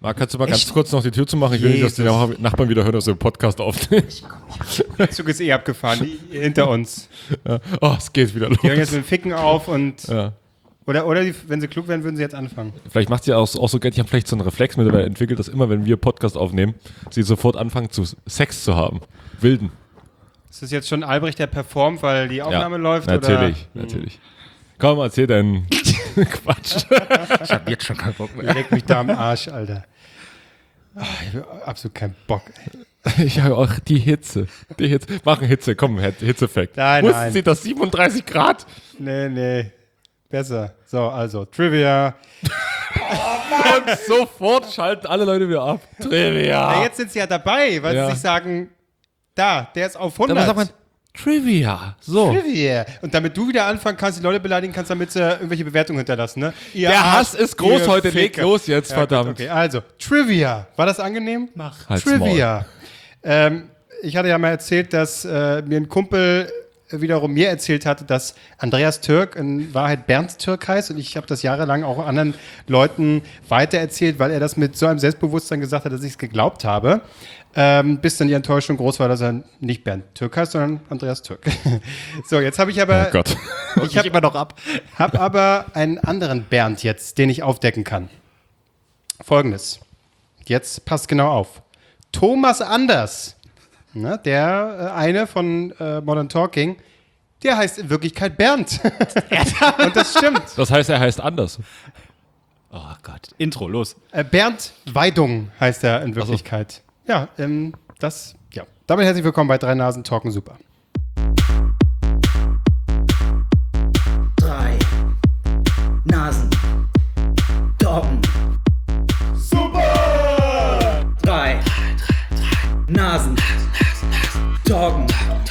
Marc, kannst du mal ganz kurz noch die Tür zumachen? Ich will nicht, dass die Nachbarn wieder hören, dass wir einen Podcast aufnehmen. Der Zug ist abgefahren, hinter uns. Ja. Oh, es geht wieder los. Die hören jetzt mit dem Ficken auf und... Ja. Oder wenn sie klug wären, würden sie jetzt anfangen. Vielleicht macht sie auch so, die haben vielleicht so einen Reflex mittlerweile entwickelt, dass immer, wenn wir Podcast aufnehmen, sie sofort anfangen, Sex zu haben. Wilden. Ist das jetzt schon Albrecht, der performt, weil die Aufnahme läuft? Natürlich, oder? natürlich. Komm, erzähl deinen Quatsch. Ich hab jetzt schon keinen Bock mehr. Leck mich da am Arsch, Alter. Ich habe absolut keinen Bock. Ich habe auch die Hitze. Machen Hitze, komm, Hitzeeffekt. Nein. Wussten Sie das 37 Grad? Nee. Besser. So, also, Trivia. Und sofort schalten alle Leute wieder ab. Trivia. Ja, jetzt sind sie ja dabei, weil sie sich sagen, der ist auf 100. Dann sagt man Trivia. So. Trivia. Und damit du wieder anfangen kannst, die Leute beleidigen kannst, damit sie irgendwelche Bewertungen hinterlassen, ne? Der Hass ist groß ihr heute. Leg Ficker. los jetzt, verdammt. Gut, okay, also, Trivia. War das angenehm? Halt's Trivia. Ich hatte ja mal erzählt, dass mir ein Kumpel wiederum mir erzählt hatte, dass Andreas Türk in Wahrheit Bernd Türk heißt, und ich habe das jahrelang auch anderen Leuten weitererzählt, weil er das mit so einem Selbstbewusstsein gesagt hat, dass ich es geglaubt habe, bis dann die Enttäuschung groß war, dass er nicht Bernd Türk heißt, sondern Andreas Türk. So, jetzt habe ich aber Oh Gott. ich habe immer noch habe aber einen anderen Bernd jetzt, den ich aufdecken kann. Folgendes. Jetzt passt genau auf. Thomas Anders, ne, der eine von Modern Talking, der heißt in Wirklichkeit Bernd. Und das stimmt. Das heißt, er heißt anders. Oh Gott. Intro, los. Bernd Weidung heißt er in Wirklichkeit. Ja, ja. Damit herzlich willkommen bei 3 Nasen Talken Super. 3 Nasen Talken Super! 3 Nasen Talken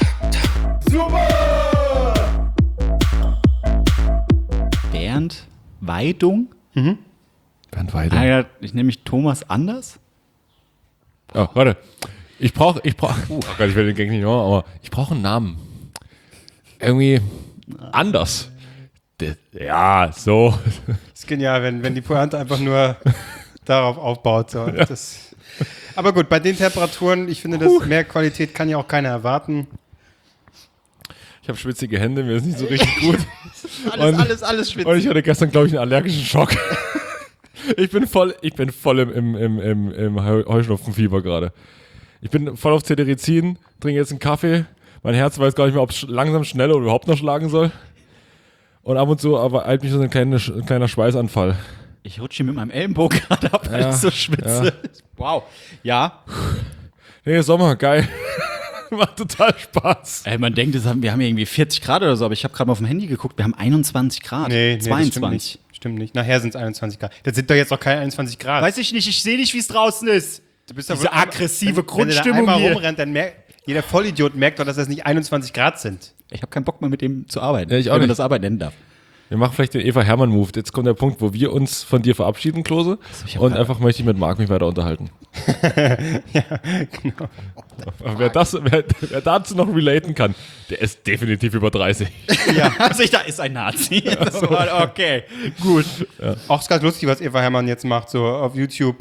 Bernd Weidung. Bernd Weidung. Ah, ja, ich nehme mich Thomas Anders. Oh, warte. Ich brauche, oh Gott, ich will den Gang nicht machen, aber ich brauche einen Namen. Irgendwie anders. Ja, so. Ist genial, wenn die Pointe einfach nur darauf aufbaut. So. Ja. Aber gut, bei den Temperaturen, ich finde, das mehr Qualität kann ja auch keiner erwarten. Ich habe schwitzige Hände, mir ist nicht so richtig gut. Alles schwitzig. Und ich hatte gestern, glaube ich, einen allergischen Schock. Ich bin voll im Heuschnupfenfieber gerade. Ich bin voll auf Cetirizin, trinke jetzt einen Kaffee. Mein Herz weiß gar nicht mehr, ob es langsam, schnell oder überhaupt noch schlagen soll. Und ab und zu aber eilt mich so ein kleiner Schweißanfall. Ich rutsche hier mit meinem Ellenbogen gerade ab, weil ich so schwitze. Ja. Wow. Ja. Nee, Sommer, geil. Macht total Spaß. Man denkt, wir haben irgendwie 40 Grad oder so, aber ich habe gerade mal auf dem Handy geguckt, wir haben 21 Grad. Nee, 22. Das stimmt nicht. Nachher sind es 21 Grad. Das sind doch jetzt noch keine 21 Grad. Weiß ich nicht, ich sehe nicht, wie es draußen ist. Du bist Diese aggressive Grundstimmung wenn der da hier. einmal rumrennt, dann jeder Vollidiot merkt doch, dass das nicht 21 Grad sind. Ich habe keinen Bock mehr mit dem zu arbeiten, Ja, ich auch wenn man nicht. das Arbeit nennen darf. Wir machen vielleicht den Eva-Hermann-Move. Jetzt kommt der Punkt, wo wir uns von dir verabschieden, Klose. Und einfach möchte ich mit Marc mich weiter unterhalten. Ja, genau. Wer dazu noch relaten kann, der ist definitiv über 30. Ja. Also da ist ein Nazi. Okay, gut. Auch ist ganz lustig, was Eva Hermann jetzt macht, so auf YouTube.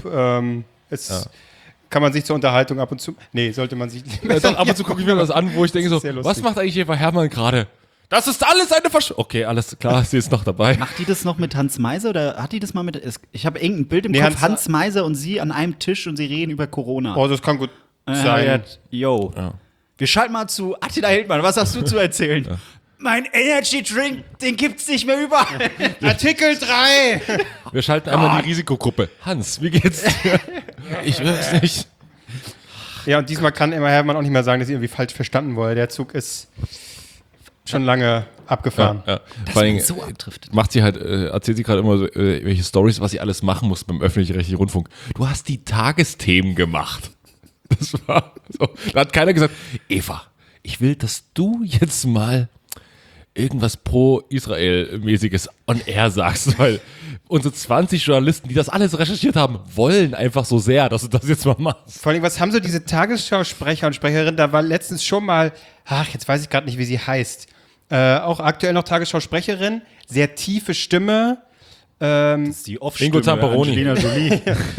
Kann man sich zur Unterhaltung ab und zu. Nee, sollte man sich nicht. Doch, ab und zu gucke ich mir das an, wo ich denke so, sehr lustig. was macht eigentlich Eva Hermann gerade? Das ist alles eine Okay, alles klar, sie ist noch dabei. Macht die das noch mit Hans Meiser oder hat die das mal mit. Ich habe irgendein Bild im Nee, Kopf, Hans Meiser und sie an einem Tisch und sie reden über Corona. Oh, das kann gut sein. Yo. Ja. Wir schalten mal zu Attila Hildmann. Was hast du zu erzählen? Mein Energy Drink, den gibt's nicht mehr überall. Artikel 3! Wir schalten einmal die Risikogruppe. Hans, wie geht's dir? Ich weiß nicht. Ja, und diesmal kann Eva Hermann auch nicht mehr sagen, dass sie irgendwie falsch verstanden wurde. Der Zug ist schon lange abgefahren. Ja. Vor allem so abdriftet. macht sie halt, erzählt sie gerade immer so, welche Stories, was sie alles machen muss beim öffentlich-rechtlichen Rundfunk. Du hast die Tagesthemen gemacht. Das war so. Da hat keiner gesagt, Eva, ich will, dass du jetzt mal irgendwas pro-Israel-mäßiges on air sagst, weil unsere 20 Journalisten, die das alles recherchiert haben, wollen einfach so sehr, dass du das jetzt mal machst. Vor allem, was haben so diese Tagesschau-Sprecher und Sprecherinnen? Da war letztens schon mal, jetzt weiß ich gerade nicht, wie sie heißt. Auch aktuell noch Tagesschau-Sprecherin, sehr tiefe Stimme. Das ist die Ingo Zamperoni. Angelina Jolie.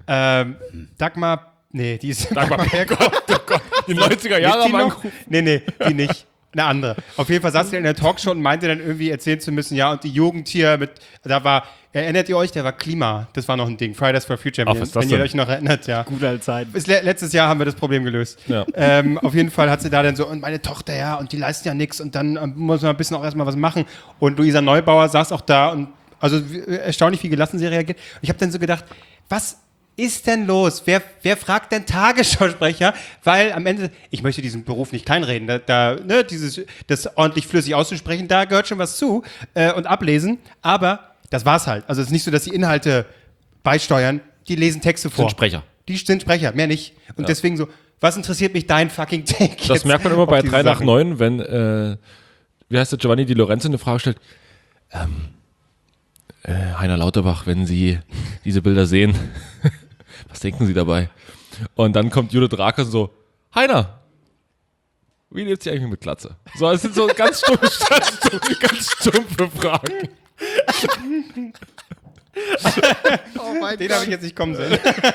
Dagmar, nee, die ist Dagmar Berghoff. Oh Gott, die 90er Jahre die haben noch? Nee, die nicht. Eine andere. Auf jeden Fall saß sie in der Talkshow und meinte dann irgendwie erzählen zu müssen, ja, und die Jugend hier erinnert ihr euch, der war Klima, das war noch ein Ding, Fridays for Future, Ach, was ist das wenn ihr denn? euch noch erinnert, ja. Gute alte Zeit. Letztes Jahr haben wir das Problem gelöst. Ja. Auf jeden Fall hat sie da dann so, und meine Tochter, ja, und die leisten ja nichts und dann muss man ein bisschen auch erstmal was machen. Und Luisa Neubauer saß auch da und also erstaunlich, wie gelassen sie reagiert. Und ich habe dann so gedacht, was ist denn los? Wer fragt denn Tagesschausprecher? Weil am Ende, ich möchte diesen Beruf nicht kleinreden, das ordentlich flüssig auszusprechen, da gehört schon was zu und ablesen, aber das war's halt. Also es ist nicht so, dass die Inhalte beisteuern, die lesen Texte vor. Sind Sprecher. Die sind Sprecher, mehr nicht. Und deswegen so, was interessiert mich dein fucking Take? Das jetzt merkt man immer auf bei diese 3 nach Sachen? 9, wenn, wie heißt der, Giovanni Di Lorenzo eine Frage stellt. Heiner Lauterbach, wenn Sie diese Bilder sehen, was denken Sie dabei? Und dann kommt Judith Rakers und so, Heiner, wie lebt sie eigentlich mit Glatze? So, es sind so ganz stumpfe Fragen. Den habe ich jetzt nicht kommen sehen.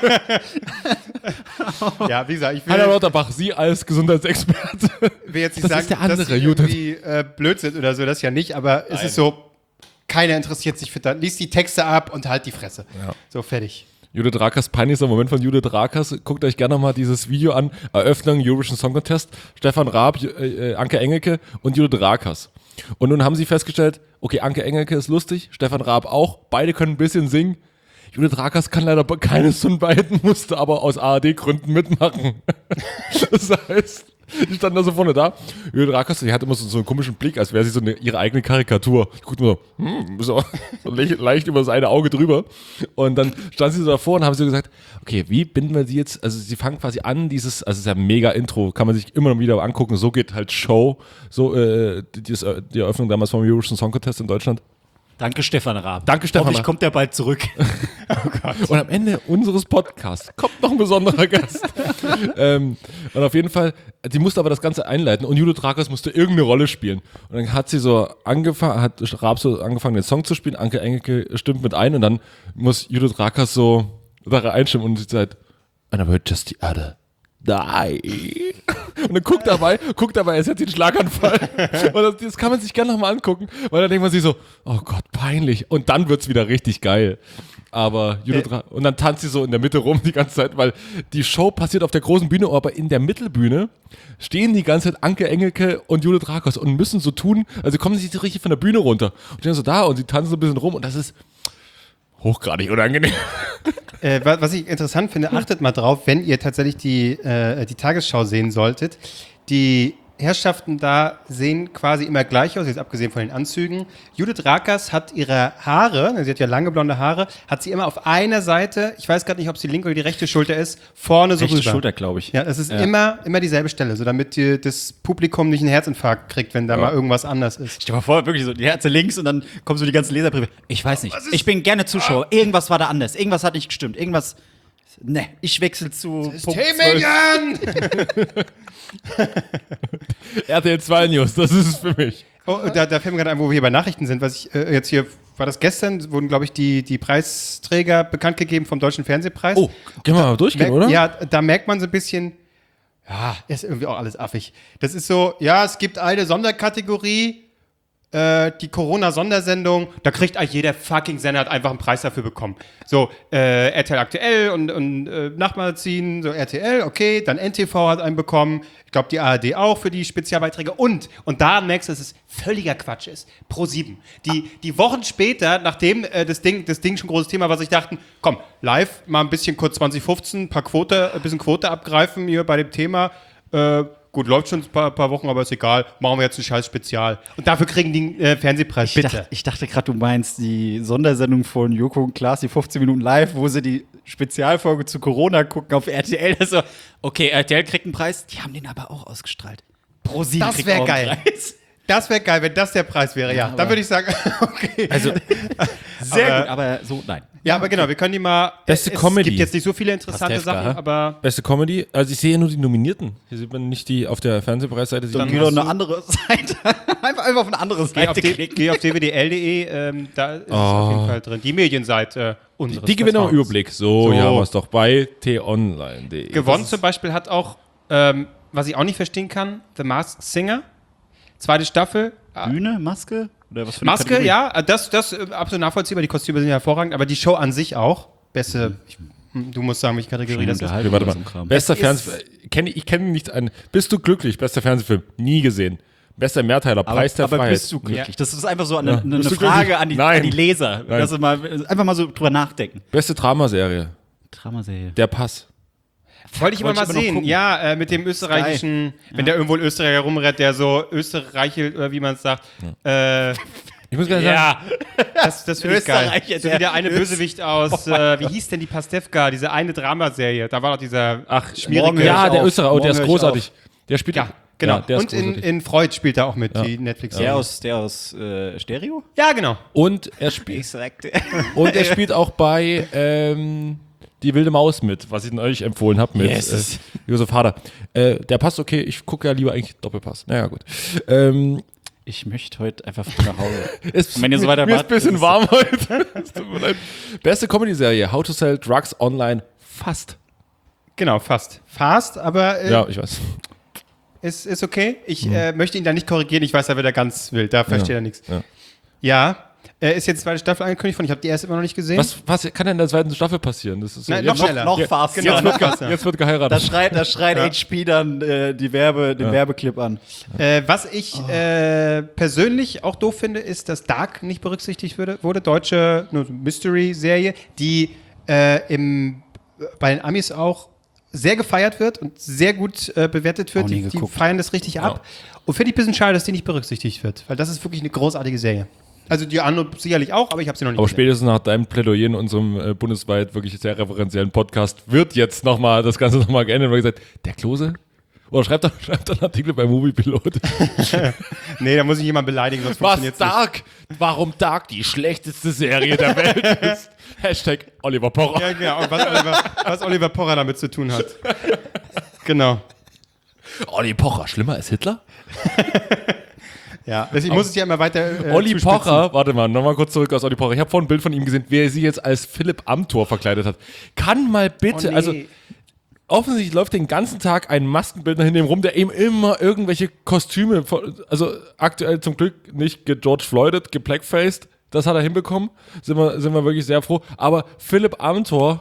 Ja, wie gesagt, ich Heiner will Lauterbach, Sie als Gesundheitsexperte. jetzt nicht das sagen, ist der andere, dass sie Judith. irgendwie blöd sind oder so, das ja nicht, aber es ist so, keiner interessiert sich für das. Lies die Texte ab und halt die Fresse. Ja. So, fertig. Judith Rakers, peinlichster Moment von Judith Rakers. Guckt euch gerne nochmal dieses Video an. Eröffnung Eurovision Song Contest. Stefan Raab, Anke Engelke und Judith Rakers. Und nun haben sie festgestellt, okay, Anke Engelke ist lustig, Stefan Raab auch. Beide können ein bisschen singen. Judith Rakers kann leider keines von beiden, musste aber aus ARD-Gründen mitmachen. Das heißt, die standen da so vorne da. Judith Rakers, die hat immer so einen komischen Blick, als wäre sie so ihre eigene Karikatur. Die guckt immer so leicht über das eine Auge drüber. Und dann stand sie so davor und haben so gesagt, okay, wie binden wir sie jetzt, also sie fangen quasi an, also es ist ja ein mega Intro, kann man sich immer wieder angucken, so geht halt Show, so die Eröffnung damals vom Eurovision Song Contest in Deutschland. Danke, Stefan Raab. Danke, Stefan Hoffentlich Raab. kommt der bald zurück. Und am Ende unseres Podcasts kommt noch ein besonderer Gast. Und auf jeden Fall, die musste aber das Ganze einleiten und Judith Rakers musste irgendeine Rolle spielen. Und dann hat sie so hat Raab so angefangen, den Song zu spielen, Anke Engelke stimmt mit ein und dann muss Judith Rakers so Sache einstimmen und sie sagt, and I heard just the other die. Und dann guckt dabei, als hätte sie einen Schlaganfall. Und das kann man sich gerne nochmal angucken, weil dann denkt man sich so, oh Gott, peinlich. Und dann wird's wieder richtig geil. Aber und dann tanzt sie so in der Mitte rum die ganze Zeit, weil die Show passiert auf der großen Bühne, aber in der Mittelbühne stehen die ganze Zeit Anke Engelke und Judith Rakers und müssen so tun, also kommen sie so richtig von der Bühne runter und stehen so da und sie tanzen so ein bisschen rum und das ist hochgradig unangenehm. Was ich interessant finde, achtet mal drauf, wenn ihr tatsächlich die Tagesschau sehen solltet. Die Herrschaften da sehen quasi immer gleich aus, jetzt abgesehen von den Anzügen. Judith Rakers hat ihre Haare, sie hat ja lange blonde Haare, hat sie immer auf einer Seite, ich weiß gerade nicht, ob es die linke oder die rechte Schulter ist, vorne so Rechte rüber. Schulter, glaube ich. Ja, das ist immer dieselbe Stelle, so damit das Publikum nicht einen Herzinfarkt kriegt, wenn da mal irgendwas anders ist. Stell dir mal vor, wirklich so, die Herze links und dann kommen so die ganzen Leserbriefe. Ich weiß nicht, ich bin gerne Zuschauer. Irgendwas war da anders, irgendwas hat nicht gestimmt, irgendwas. Ne, ich wechsle zu Punkt 12. RTL 2 News, das ist es für mich. Oh, da fällt mir gerade ein, wo wir hier bei Nachrichten sind, was ich jetzt hier, war das gestern, wurden, glaube ich, die Preisträger bekannt gegeben vom Deutschen Fernsehpreis. Oh, können wir mal durchgehen, oder? Ja, da merkt man so ein bisschen, ja, ist irgendwie auch alles affig. Das ist so, ja, es gibt eine Sonderkategorie, die Corona-Sondersendung, da kriegt eigentlich jeder fucking Sender hat einfach einen Preis dafür bekommen. So, RTL aktuell und Nachtmagazin, so RTL, okay, dann NTV hat einen bekommen, ich glaube die ARD auch für die Spezialbeiträge und da merkst du, dass es völliger Quatsch ist. Pro7. Die Wochen später, nachdem das Ding schon großes Thema war, sich dachten, komm, live mal ein bisschen kurz 2015, ein bisschen Quote abgreifen hier bei dem Thema, gut, läuft schon ein paar Wochen, aber ist egal. Machen wir jetzt ein scheiß Spezial. Und dafür kriegen die einen Fernsehpreis, bitte. Ich dachte gerade, du meinst die Sondersendung von Joko und Klaas, die 15 Minuten live, wo sie die Spezialfolge zu Corona gucken auf RTL. Also, okay, RTL kriegt einen Preis, die haben den aber auch ausgestrahlt. ProSieben Das kriegt wäre auch einen geil. Preis. Das wäre geil, wenn das der Preis wäre, ja. Dann würde ich sagen, okay. Also, Sehr gut, aber so, nein. Ja, aber genau, wir können die mal. Beste es Comedy. gibt jetzt nicht so viele interessante Pastewka, Sachen, hä? aber. beste Comedy. Also ich sehe ja nur die Nominierten. Hier sieht man nicht die auf der Fernsehpreisseite. Dann geh doch eine andere Seite. einfach auf eine andere Seite klicken. Geh auf dwdl.de, da ist es auf jeden Fall drin. Die Medienseite unseres Die gewinnen auch einen Vertrauens. Überblick. So, hier haben wir es doch bei t-online.de. Gewonnen zum Beispiel hat auch, was ich auch nicht verstehen kann, The Masked Singer. Zweite Staffel. Bühne, Maske? Oder was für eine Maske, Kategorie? ja, das absolut nachvollziehbar. Die Kostüme sind ja hervorragend, aber die Show an sich auch. Beste, du musst sagen, welche Kategorie das ist. Okay, warte mal. So ein Kram. Bester Fernsehfilm. Ich kenne nicht einen. Bist du glücklich? Bester Fernsehfilm. Nie gesehen. Bester Mehrteiler. Preis der aber Freiheit. bist du glücklich? Das ist einfach so eine Bist du Frage glücklich? an die Nein. Leser. Nein. Dass sie mal, einfach mal so drüber nachdenken. Beste Dramaserie. Dramaserie. Der Pass. Wollte ich immer mal Wollte ich immer noch sehen. gucken. Ja, mit dem österreichischen, wenn der irgendwo ein Österreicher rumrennt, der so österreichelt, oder wie man es sagt. Ich muss gerade sagen, Ja, das finde ich geil. Österreicher, So wie der eine Bösewicht aus, wie hieß denn die Pastewka, diese eine Dramaserie? Da war doch dieser schmierige. ja, der auf. Österreicher, oh, der ist Morgen höre ich großartig. Der spielt. Ja, genau. Ja, der ist Und großartig. in Freud spielt er auch mit, die netflix Der aus Stereo? Ja, genau. Und er spielt. Ich sagte. Und er spielt auch bei Die wilde Maus mit, was ich euch empfohlen habe mit Yes. Josef Hader. Der passt okay, ich gucke ja lieber eigentlich Doppelpass. Naja, gut. Ich möchte heute einfach nach Hause. Ist, wenn ihr so mir ist weitermacht, ein bisschen ist es- warm heute. Es tut mir leid. Beste Comedy-Serie, How to Sell Drugs Online. Fast. Genau, fast. Fast, aber Ja, ich weiß. ist okay. Ich möchte ihn da nicht korrigieren. Ich weiß, er wird da ganz wild. Da versteht er nichts. Ja. Ja, ist jetzt zweite Staffel angekündigt worden. Ich habe die erste immer noch nicht gesehen. Was kann denn in der zweiten Staffel passieren? Das ist so, Nein, jetzt, noch schneller. Noch Ja, faster. Genau, noch wird, krasser. jetzt wird geheiratet. Da schreit HP dann den Werbeclip an. Was ich persönlich auch doof finde, ist, dass Dark nicht berücksichtigt wurde. Deutsche Mystery-Serie, die bei den Amis auch sehr gefeiert wird und sehr gut bewertet wird. Auch nie Die geguckt. feiern das richtig ab. Und finde ich ein bisschen schade, dass die nicht berücksichtigt wird, weil das ist wirklich eine großartige Serie. Also die andere sicherlich auch, aber ich habe sie noch nicht Aber gesehen. spätestens nach deinem Plädoyer in unserem bundesweit wirklich sehr referenziellen Podcast wird jetzt nochmal das Ganze nochmal geändert und gesagt, der Klose? Oder schreibt doch einen Artikel bei Moviepilot. Nee, da muss ich jemanden beleidigen, sonst Was funktioniert's Dark? Warum Dark die schlechteste Serie der Welt ist? Hashtag Oliver Pocher. nicht. Ja, genau. Und was Oliver Pocher damit zu tun hat. Genau. Olli Pocher, schlimmer als Hitler? Ja, ich muss es ja immer weiter Olli zuspitzen. Pocher, warte mal, nochmal kurz zurück aus Olli Pocher. Ich habe vorhin ein Bild von ihm gesehen, wie er sich jetzt als Philipp Amthor verkleidet hat. Kann mal bitte, Oh, nee. also offensichtlich läuft den ganzen Tag ein Maskenbildner hinter ihm rum, der eben immer irgendwelche Kostüme, also aktuell zum Glück nicht George Floydet, geblackfaced, das hat er hinbekommen, sind wir wirklich sehr froh. Aber Philipp Amthor,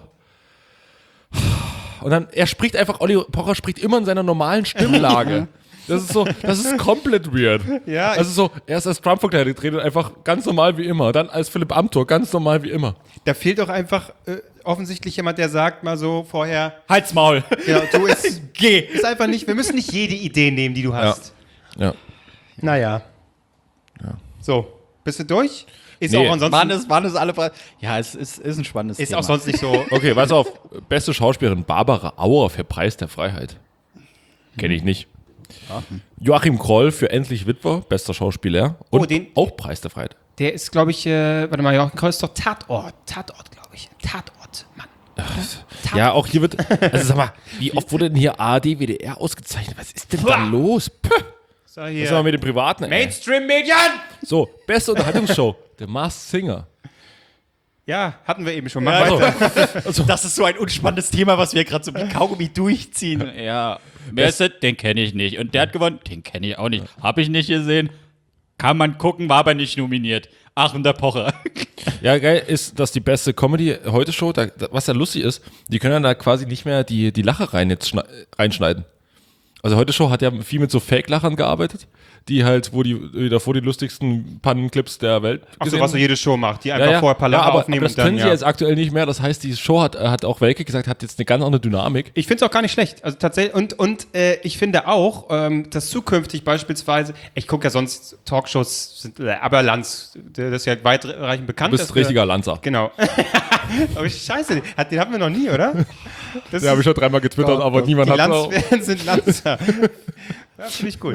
und dann, er spricht einfach, Olli Pocher spricht immer in seiner normalen Stimmlage. Das ist komplett weird. Ja, Also so, erst als Trump verkleidet, redet einfach ganz normal wie immer, dann als Philipp Amthor ganz normal wie immer. Da fehlt doch einfach offensichtlich jemand, der sagt mal so vorher, Halt's Maul. ja, du geh. Ist einfach nicht, wir müssen nicht jede Idee nehmen, die du hast. Ja. Naja. So, bist du durch? Ist Nee. auch ansonsten Waren es alle. Ja, es ist ein spannendes ist Thema. auch sonst nicht so. Okay, pass auf. Beste Schauspielerin Barbara Auer für Preis der Freiheit. Kenne ich nicht. Joachim Kroll für Endlich Witwer, bester Schauspieler. Und Oh, den- auch Preis der Freiheit. Der ist, glaube ich, warte mal, Joachim Kroll ist doch Tatort, glaube ich. Tatort, Mann. Ja, auch hier wird, also sag mal, wie oft wurde denn hier ARD, WDR ausgezeichnet? Was ist denn da Pah. los? Puh, So, was hier. ist denn mit den Privaten? Ey? Mainstream-Medien! So, beste Unterhaltungsshow, The Masked Singer. Ja, hatten wir eben schon. Mach Ja, weiter. Das ist so ein unspannendes Thema, was wir gerade so mit Kaugummi durchziehen. Ja. Wer ist das? Den kenne ich nicht. Und der hat gewonnen? Den kenne ich auch nicht. Habe ich nicht gesehen. Kann man gucken, war aber nicht nominiert. Ach, und der Pocher. Ja, geil ist, dass die beste Comedy-Heute-Show, was ja lustig ist, die können dann da quasi nicht mehr die Lache reinschneiden. Also Heute-Show hat ja viel mit so Fake-Lachern gearbeitet, die halt, wo die davor die lustigsten Pannenclips der Welt Ach so, gesehen was so haben. jede Show macht, die einfach vorher ein paar Lacher aber aufnehmen das und dann, können sie jetzt aktuell nicht mehr. Das heißt, die Show hat auch Welke gesagt, hat jetzt eine ganz andere Dynamik. Ich finde es auch gar nicht schlecht. Also tatsächlich, und ich finde auch, dass zukünftig beispielsweise, ich gucke ja sonst Talkshows, aber Lanz, das ist ja weitreichend bekannt. Du bist dass richtiger Lanzer. Genau. Aber scheiße, den hatten wir noch nie, oder? Das Den habe ich schon dreimal getwittert, aber niemand die hat es auch. Landswehren sind Lanzer. Ja, finde ich gut.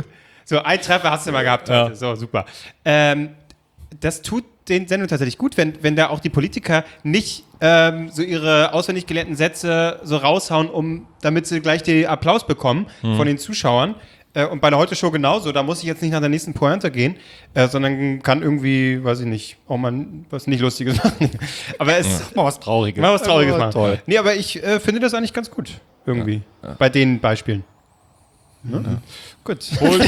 So, ein Treffer hast du mal gehabt heute. So, super. Das tut den Sendungen tatsächlich gut, wenn da auch die Politiker nicht so ihre auswendig gelernten Sätze so raushauen, damit sie gleich den Applaus bekommen von den Zuschauern. Und bei der Heute-Show genauso, da muss ich jetzt nicht nach der nächsten Pointe gehen, sondern kann irgendwie, weiß ich nicht, auch mal was nicht Lustiges machen. Aber es Mal was Trauriges. mal was Trauriges machen. toll. Nee, aber ich finde das eigentlich ganz gut, irgendwie, bei den Beispielen. Ne? Gut.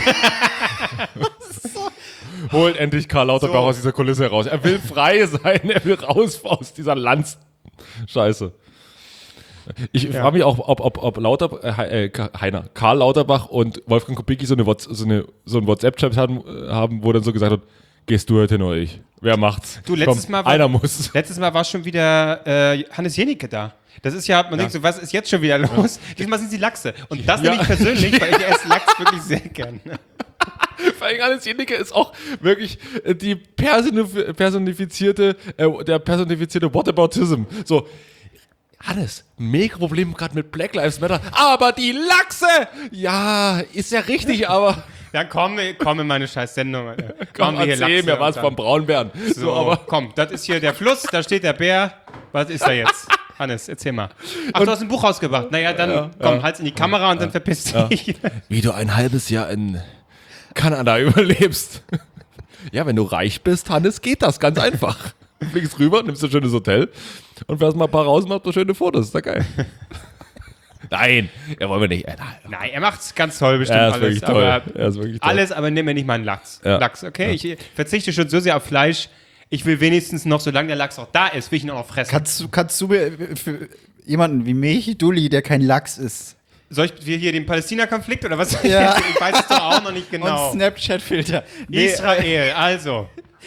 Holt endlich Karl Lauterbach aus dieser Kulisse heraus. Er will frei sein, er will raus aus dieser Lanz-Scheiße. Ich frage mich auch, ob Karl Lauterbach und Wolfgang Kubicki so einen WhatsApp-Chat haben, wo dann so gesagt wird, gehst du heute nur ich? Wer macht's? Du, letztes Mal war schon wieder Hannes Jenicke da. Das ist ja, man denkt so, was ist jetzt schon wieder los? Diesmal sind sie Lachse. Und das nehme ich persönlich, weil ich esse Lachs wirklich sehr gern. Vor allem Hannes Jenicke ist auch wirklich die personifizierte Whataboutism. So, Hannes, mega Problem gerade mit Black Lives Matter, aber die Lachse! Ja, ist ja richtig, aber... Ja, komm in meine scheiß Sendung. Komm, erzähl mir was vom Braunbären. So, aber komm, das ist hier der Fluss, da steht der Bär. Was ist da jetzt? Hannes, erzähl mal. Ach, du hast ein Buch rausgebracht. Naja, dann komm, halt's in die Kamera und dann verpiss dich. Wie du ein halbes Jahr in Kanada überlebst. Ja, wenn du reich bist, Hannes, geht das ganz einfach. Du fliegst rüber, nimmst ein schönes Hotel und fährst mal ein paar raus und machst ein paar schöne Fotos. Ist doch geil. Nein, wollen wir nicht. Nein, er macht's ganz toll bestimmt Er ist alles. wirklich toll. Aber Er ist wirklich toll. alles, aber nimm mir nicht mal einen Lachs. Ja. Lachs, okay? Ich verzichte schon so sehr auf Fleisch. Ich will wenigstens noch, solange der Lachs auch da ist, will ich ihn auch noch fressen. Kannst du mir für jemanden wie mich, Dulli, der kein Lachs ist, Soll ich hier den Palästina-Konflikt oder was? Ja. Ich weiß es doch auch noch nicht genau. und Snapchat-Filter. Israel, also.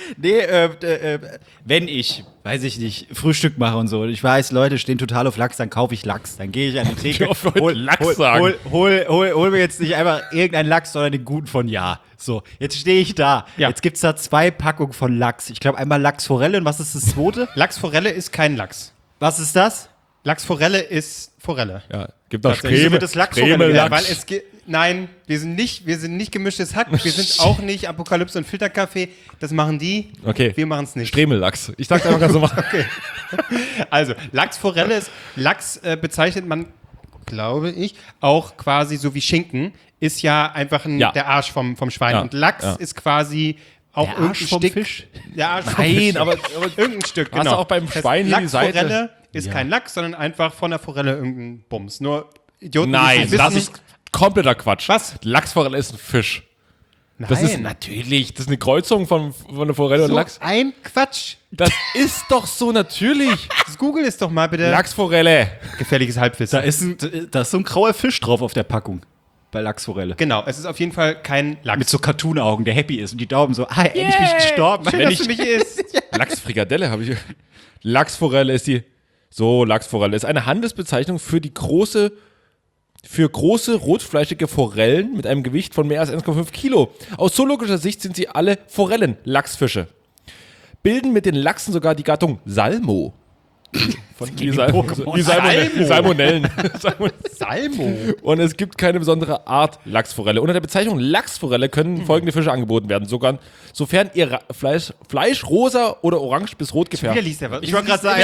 Wenn ich, weiß ich nicht, Frühstück mache und so, und ich weiß, Leute stehen total auf Lachs, dann kaufe ich Lachs. Dann gehe ich an die Theke, Wie oft Leute Lachs sagen. hol mir jetzt nicht einfach irgendeinen Lachs, sondern den guten von Ja. So, jetzt stehe ich da. Ja. Jetzt gibt es da 2 Packungen von Lachs. Ich glaube einmal Lachsforelle und was ist das zweite? Lachsforelle ist kein Lachs. Was ist das? Lachsforelle ist Forelle. Ja, gibt noch Wieso wird das Lachsforelle Ja, genannt? weil nein, wir sind nicht gemischtes Hack, wir sind auch nicht Apokalypse und Filterkaffee. Das machen die. Okay. Wir machen es nicht. Stremellachs. Ich sag's einfach ganz so mal. Also, Lachsforelle ist, Lachs bezeichnet man, glaube ich, auch quasi so wie Schinken, ist ja einfach der Arsch vom Schwein. Ja. Und Lachs ist quasi auch Der irgendein Arsch vom Stück. Fisch? Der Arsch vom Nein, Fisch. aber irgendein Stück, hast du auch beim Schwein hier die Seite? Lachsforelle ist kein Lachs, sondern einfach von der Forelle irgendein Bums. Nur Idioten, die nein, es nicht das wissen. ist kompletter Quatsch. Was? Lachsforelle ist ein Fisch. Das ist Nein. natürlich, das ist eine Kreuzung von der Forelle und so Lachs. ein Quatsch. Das ist doch so natürlich. Das Google es doch mal bitte. Lachsforelle. Gefährliches Halbwissen. Da ist so ein grauer Fisch drauf auf der Packung. Bei Lachsforelle. Genau, es ist auf jeden Fall kein Lachs. Mit so Cartoon-Augen, der happy ist und die Daumen so, endlich bin ich gestorben. Schön, dass du mich isst. Lachsfrikadelle habe ich. Lachsforelle ist Lachsforelle ist eine Handelsbezeichnung für große rotfleischige Forellen mit einem Gewicht von mehr als 1,5 Kilo. Aus zoologischer Sicht sind sie alle Forellen, Lachsfische. Bilden mit den Lachsen sogar die Gattung Salmo. Die Salmonellen. Salmo. Und es gibt keine besondere Art Lachsforelle. Unter der Bezeichnung Lachsforelle können folgende Fische angeboten werden, sofern ihr Fleisch rosa oder orange bis rot gefärbt. Wieder liest er was. Ich wollte gerade sagen,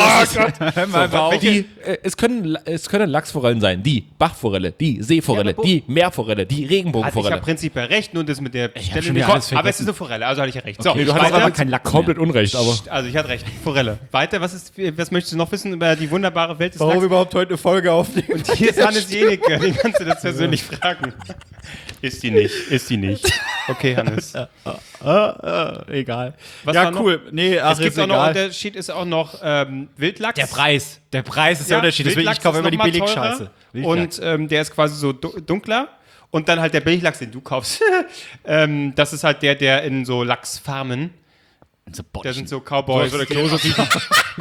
Es können Lachsforellen sein, die Bachforelle, die Seeforelle, Ja, aber die Meerforelle, die Also ich Regenbogenforelle. habe prinzipiell recht, nur das mit der Stelle schon nicht. wieder alles Aber es vergessen. ist eine Forelle, also hatte ich ja recht. So, Nee, du hattest weiter. aber kein Lachs komplett Unrecht, aber Also ich hatte recht. Forelle. Weiter, was möchtest du noch wissen über die wunderbare Welt des Warum Lachs? überhaupt heute eine Folge aufnehmen? Und hier ist Hannes Jenicke, den kannst du das persönlich fragen. Ist die nicht. Okay, Hannes. Egal. Was ja, war noch? cool. Nee, ach, Es gibt ist auch noch, egal. Unterschied ist auch noch Wildlachs. Der Preis ist der Unterschied. Deswegen, ich Wildlachs kaufe ist immer die noch mal Billigscheiße. teurer. Und der ist quasi so dunkler. Und dann halt der Billiglachs, den du kaufst. Das ist halt der in so Lachsfarmen. Da sind so Cowboys. so der Klose die haben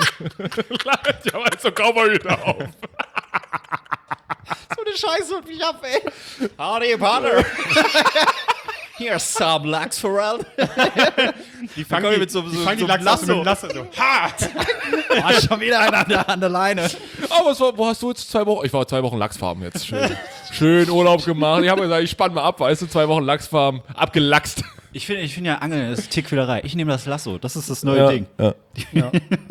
so Cowboy-Hüte auf. So eine Scheiße und mich ab, ey. Hardy Potter. Here's some Lachsforellen. Die fangen kommen die, mit so die Lachs aus mit dem Lasso. So. Oh, schon wieder einer an der Leine. Aber wo hast du jetzt 2 Wochen? Ich war 2 Wochen Lachsfarben jetzt. Schön Urlaub gemacht. Ich habe gesagt, ich spann mal ab, weißt du, 2 Wochen Lachsfarben, abgelachst. Ich finde ja, Angeln ist Tickquälerei. Ich nehme das Lasso. Das ist das neue Ding. Ja.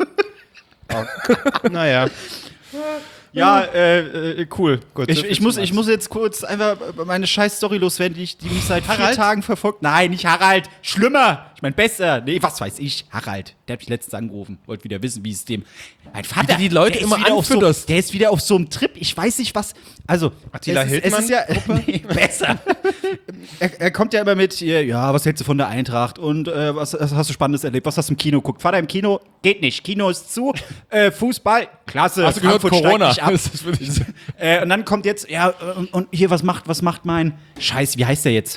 Naja. Ja, cool. Gut, ich muss jetzt kurz einfach meine scheiß Story loswerden, die mich seit 4 Tagen verfolgt. Nein, nicht Harald. Schlimmer. Ich meine, besser. Nee, was weiß ich. Harald. Der hat mich letztens angerufen. Wollte wieder wissen, wie es dem... Mein Vater, Wie du die Leute der ist immer wieder auf anfütterst. der ist wieder auf so einem Trip. Ich weiß nicht, was... Also, Attila es Hildmann ist ja... Nee, besser. er kommt ja immer mit, ja, was hältst du von der Eintracht? Und was hast du Spannendes erlebt? Was hast du im Kino geguckt? Vater, im Kino geht nicht. Kino ist zu. Fußball, klasse. Hast du gehört, Frankfurt steigt Corona? nicht ab. Das ist wirklich so. Und dann kommt jetzt, ja, und hier, was macht mein Scheiß, wie heißt der jetzt?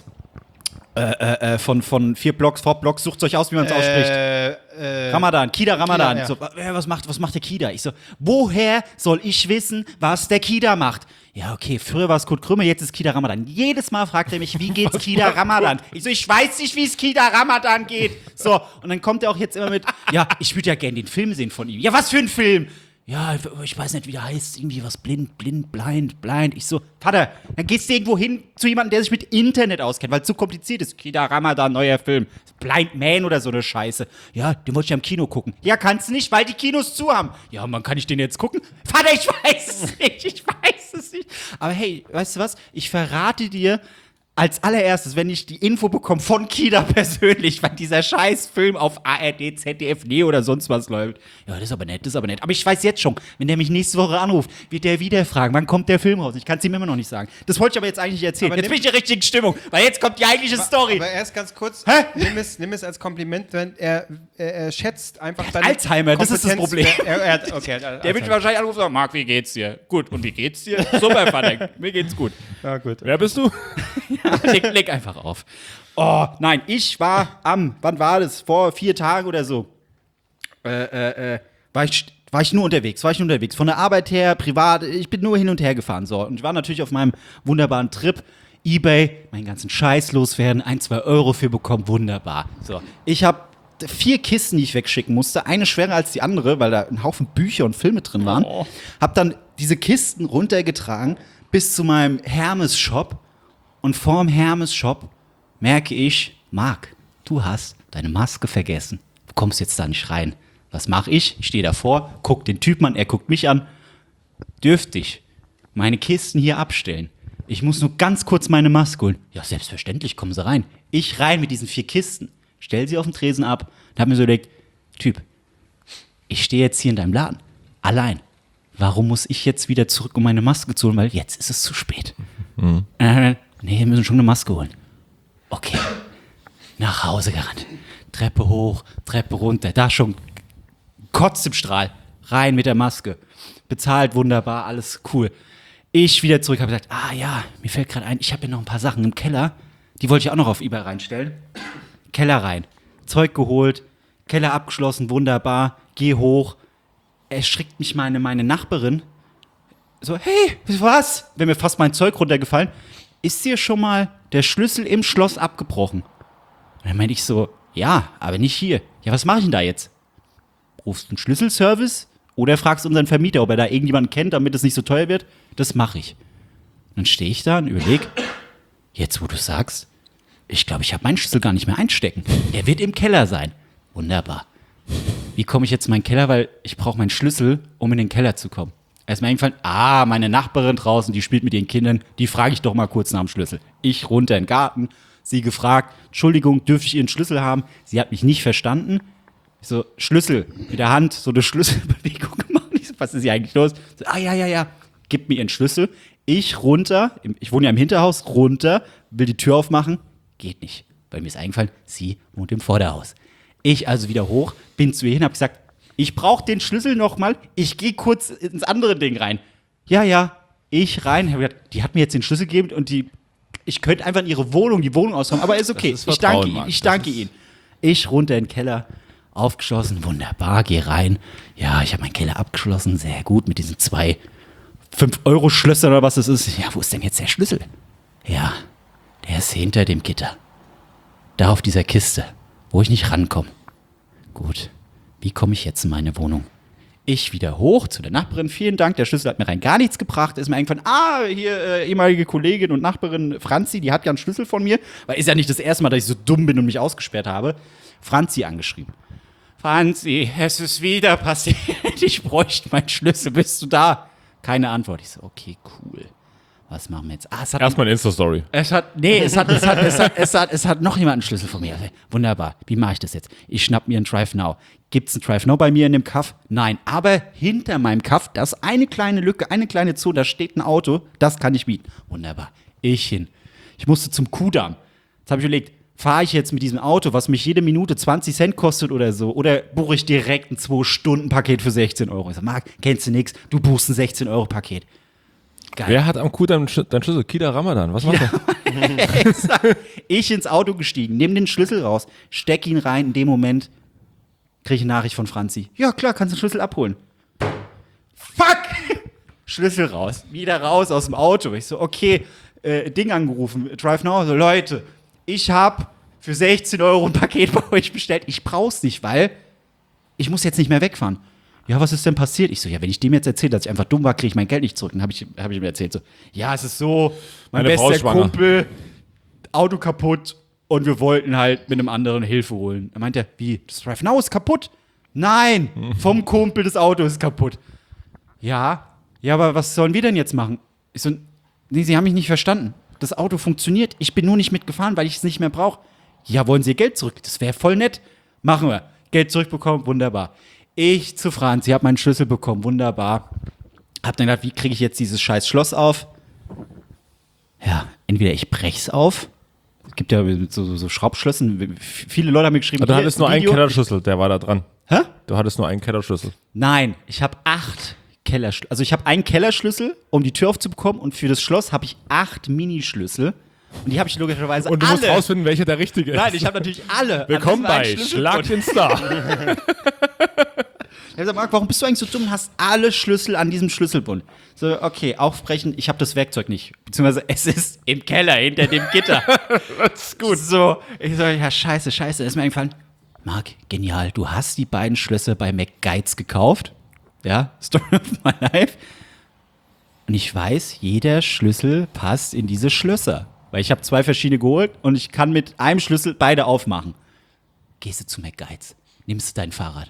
Von 4 Blocks, Vorblocks, sucht euch aus, wie man es ausspricht. Ramadan, Kida Ramadan. Kida, ja. So, was macht der Kida? Ich so, woher soll ich wissen, was der Kida macht? Ja, okay, früher war es Kurt Krümmer, jetzt ist Kida Ramadan. Jedes Mal fragt er mich, wie geht's Kida Ramadan? Ich so, ich weiß nicht, wie es Kida Ramadan geht. So, und dann kommt er auch jetzt immer mit, ja, ich würde ja gerne den Film sehen von ihm. Ja, was für ein Film? Ja, ich weiß nicht, wie der heißt. Irgendwie was blind. Ich so, Vater, dann gehst du irgendwo hin zu jemandem, der sich mit Internet auskennt, weil es zu kompliziert ist. Kida Ramadan, neuer Film. Blind Man oder so eine Scheiße. Ja, den wollte ich ja im Kino gucken. Ja, kannst du nicht, weil die Kinos zu haben. Ja, man, kann ich den jetzt gucken? Vater, ich weiß es nicht. Aber hey, weißt du was? Ich verrate dir als allererstes, wenn ich die Info bekomme von Kida persönlich, weil dieser Scheißfilm auf ARD, ZDF, Neo oder sonst was läuft. Ja, das ist aber nett. Aber ich weiß jetzt schon, wenn der mich nächste Woche anruft, wird der wieder fragen, wann kommt der Film raus? Ich kann es ihm immer noch nicht sagen. Das wollte ich aber jetzt eigentlich erzählen. Aber Jetzt bin ich in der richtigen Stimmung, weil jetzt kommt die eigentliche Story. Aber erst ganz kurz, Hä? nimm es als Kompliment, wenn er schätzt einfach deine Alzheimer, das ist das Problem. Er hat Der wird Alzheimer. wahrscheinlich anrufen und sagen, Marc, wie geht's dir? Gut, und wie geht's dir? Super, Vater, mir geht's gut. Ja, gut. Wer bist du? Leg einfach auf. Oh, nein, ich war wann war das? Vor 4 Tagen oder so. War ich nur unterwegs. Von der Arbeit her, privat, ich bin nur hin und her gefahren. So. Und ich war natürlich auf meinem wunderbaren Trip. eBay, meinen ganzen Scheiß loswerden, 1-2 Euro für bekommen, wunderbar. So. Ich habe 4 Kisten, die ich wegschicken musste. Eine schwerer als die andere, weil da ein Haufen Bücher und Filme drin waren. Hab dann diese Kisten runtergetragen bis zu meinem Hermes-Shop. Und vorm Hermes-Shop merke ich, Marc, du hast deine Maske vergessen. Du kommst jetzt da nicht rein. Was mache ich? Ich stehe davor, guck den Typen an, er guckt mich an. Dürfte ich meine Kisten hier abstellen? Ich muss nur ganz kurz meine Maske holen. Ja, selbstverständlich, kommen Sie rein. Ich rein mit diesen 4 Kisten, stell sie auf den Tresen ab und hab mir so überlegt, Typ, ich stehe jetzt hier in deinem Laden, allein. Warum muss ich jetzt wieder zurück, um meine Maske zu holen? Weil jetzt ist es zu spät. Nee, wir müssen schon eine Maske holen. Okay. Nach Hause gerannt. Treppe hoch, Treppe runter. Da schon kotzt im Strahl. Rein mit der Maske. Bezahlt, wunderbar, alles cool. Ich wieder zurück, habe gesagt, ja, mir fällt gerade ein, ich habe hier noch ein paar Sachen im Keller. Die wollte ich auch noch auf eBay reinstellen. Keller rein. Zeug geholt. Keller abgeschlossen, wunderbar. Geh hoch. Erschrickt mich meine Nachbarin. So, hey, was? Wäre mir fast mein Zeug runtergefallen. Ist dir schon mal der Schlüssel im Schloss abgebrochen? Und dann meinte ich so, ja, aber nicht hier. Ja, was mache ich denn da jetzt? Rufst du einen Schlüsselservice oder fragst unseren Vermieter, ob er da irgendjemanden kennt, damit es nicht so teuer wird? Das mache ich. Und dann stehe ich da und überlege, jetzt wo du sagst, ich glaube, ich habe meinen Schlüssel gar nicht mehr einstecken. Der wird im Keller sein. Wunderbar. Wie komme ich jetzt in meinen Keller? Weil ich brauche meinen Schlüssel, um in den Keller zu kommen. Erst mir eingefallen, meine Nachbarin draußen, die spielt mit ihren Kindern, die frage ich doch mal kurz nach dem Schlüssel. Ich runter in den Garten, sie gefragt, Entschuldigung, dürfte ich Ihren Schlüssel haben? Sie hat mich nicht verstanden. Ich so, Schlüssel, mit der Hand so eine Schlüsselbewegung gemacht. Ich so, was ist hier eigentlich los? So, ja, gib mir Ihren Schlüssel. Ich runter, ich wohne ja im Hinterhaus, runter, will die Tür aufmachen, geht nicht. Weil mir ist eingefallen, sie wohnt im Vorderhaus. Ich also wieder hoch, bin zu ihr hin, hab gesagt, ich brauche den Schlüssel nochmal, ich gehe kurz ins andere Ding rein. Ja, ich rein, hab gesagt, die hat mir jetzt den Schlüssel gegeben und ich könnte einfach in ihre Wohnung, die Wohnung ausräumen, aber ist okay, ist Vertrauen, ich danke Ihnen. Ich runter in den Keller, aufgeschlossen, wunderbar, geh rein. Ja, ich habe meinen Keller abgeschlossen, sehr gut, mit diesen 2 5-Euro-Schlössern oder was das ist. Ja, wo ist denn jetzt der Schlüssel? Ja, der ist hinter dem Gitter. Da auf dieser Kiste, wo ich nicht rankomme. Gut, wie komme ich jetzt in meine Wohnung? Ich wieder hoch zu der Nachbarin. Vielen Dank, der Schlüssel hat mir rein gar nichts gebracht. Ist mir eingefallen, hier ehemalige Kollegin und Nachbarin Franzi, die hat ja einen Schlüssel von mir. Weil ist ja nicht das erste Mal, dass ich so dumm bin und mich ausgesperrt habe. Franzi angeschrieben. Franzi, es ist wieder passiert. Ich bräuchte meinen Schlüssel. Bist du da? Keine Antwort. Ich so, okay, cool. Was machen wir jetzt? Erstmal eine Insta-Story. Es hat noch jemand einen Schlüssel von mir. Wunderbar. Wie mache ich das jetzt? Ich schnapp mir einen Drive Now. Gibt es einen Drive Now bei mir in dem Kaff? Nein. Aber hinter meinem Kaff, da ist eine kleine Lücke, eine kleine Zone, da steht ein Auto. Das kann ich mieten. Wunderbar. Ich hin. Ich musste zum Kudamm. Jetzt habe ich überlegt, fahre ich jetzt mit diesem Auto, was mich jede Minute 20 Cent kostet oder so, oder buche ich direkt ein 2-Stunden-Paket für 16 Euro? Ich sage, Marc, kennst du nix? Du buchst ein 16-Euro-Paket. Geil. Wer hat am Kudamm deinen Schlüssel? Kida Ramadan. Was macht er? Ich ins Auto gestiegen, nehme den Schlüssel raus, steck ihn rein. In dem Moment kriege ich eine Nachricht von Franzi. Ja, klar, kannst du den Schlüssel abholen. Fuck! Schlüssel raus. Wieder raus aus dem Auto. Ich so, okay, Ding angerufen, Drive Now. So, Leute, ich habe für 16 Euro ein Paket bei euch bestellt. Ich brauch's nicht, weil ich muss jetzt nicht mehr wegfahren. Ja, was ist denn passiert? Ich so, ja, wenn ich dem jetzt erzähle, dass ich einfach dumm war, kriege ich mein Geld nicht zurück. Dann hab ich ihm erzählt, so, ja, es ist so, mein Meine Frau ist bester schwanger. Kumpel, Auto kaputt und wir wollten halt mit einem anderen Hilfe holen. Dann meint er, wie, das Drive Now ist kaputt? Nein, vom Kumpel das Auto ist kaputt. Ja, aber was sollen wir denn jetzt machen? Ich so, nee, Sie haben mich nicht verstanden. Das Auto funktioniert, ich bin nur nicht mitgefahren, weil ich es nicht mehr brauche. Ja, wollen Sie Ihr Geld zurück? Das wäre voll nett. Machen wir. Geld zurückbekommen, wunderbar. Ich zu Franzi, habe meinen Schlüssel bekommen, wunderbar. Hab dann gedacht, wie kriege ich jetzt dieses scheiß Schloss auf? Ja, entweder ich brech's auf. Es gibt ja so Schraubschlössen. Viele Leute haben mir geschrieben, Du hattest nur einen Video. Kellerschlüssel, der war da dran. Hä? Du hattest nur einen Kellerschlüssel. Nein, ich habe 8 Kellerschlüssel. Also ich habe einen Kellerschlüssel, um die Tür aufzubekommen, und für das Schloss habe ich 8 Minischlüssel. Und die habe ich logischerweise Und du musst alle. rausfinden, welcher der richtige ist. Nein, ich habe natürlich alle. Willkommen An bei diesem einen Schlag den Star. Ich habe gesagt, Marc, warum bist du eigentlich so dumm und hast alle Schlüssel an diesem Schlüsselbund? So, okay, aufbrechen, ich habe das Werkzeug nicht. Beziehungsweise es ist im Keller, hinter dem Gitter. Das ist gut. So, ich so, ja, scheiße. Da ist mir eingefallen, Marc, genial, du hast die beiden Schlösser bei McGuides gekauft. Ja, Story of my life. Und ich weiß, jeder Schlüssel passt in diese Schlösser. Weil ich habe 2 verschiedene geholt und ich kann mit einem Schlüssel beide aufmachen. Gehst du zu McGuides, nimmst du dein Fahrrad.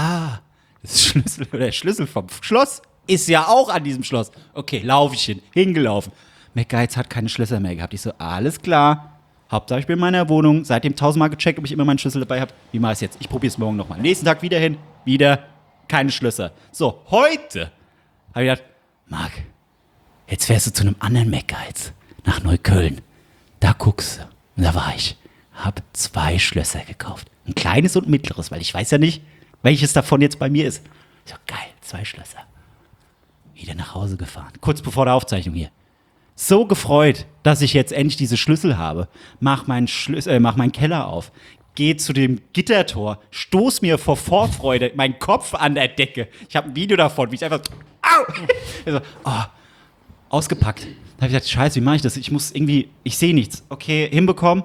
Der Schlüssel vom Schloss ist ja auch an diesem Schloss. Okay, laufe ich hingelaufen. McGuides hat keine Schlösser mehr gehabt. Ich so, alles klar. Hauptsache, ich bin in meiner Wohnung. Seitdem 1000-mal gecheckt, ob ich immer meinen Schlüssel dabei habe. Wie mache ich es jetzt? Ich probiere es morgen nochmal. Nächsten Tag wieder hin, wieder keine Schlösser. So, heute habe ich gedacht, Marc, jetzt fährst du zu einem anderen McGuides nach Neukölln. Da guckst du. Und da war ich. Hab 2 Schlösser gekauft. Ein kleines und ein mittleres, weil ich weiß ja nicht, welches davon jetzt bei mir ist. Ich so, geil, 2 Schlösser. Wieder nach Hause gefahren. Kurz bevor der Aufzeichnung hier. So gefreut, dass ich jetzt endlich diese Schlüssel habe. Mach meinen Keller auf. Geh zu dem Gittertor. Stoß mir vor Vorfreude meinen Kopf an der Decke. Ich habe ein Video davon, wie ich einfach. Au! Ich so, ausgepackt. Da habe ich gedacht, scheiße, wie mache ich das? Ich sehe nichts. Okay, hinbekommen.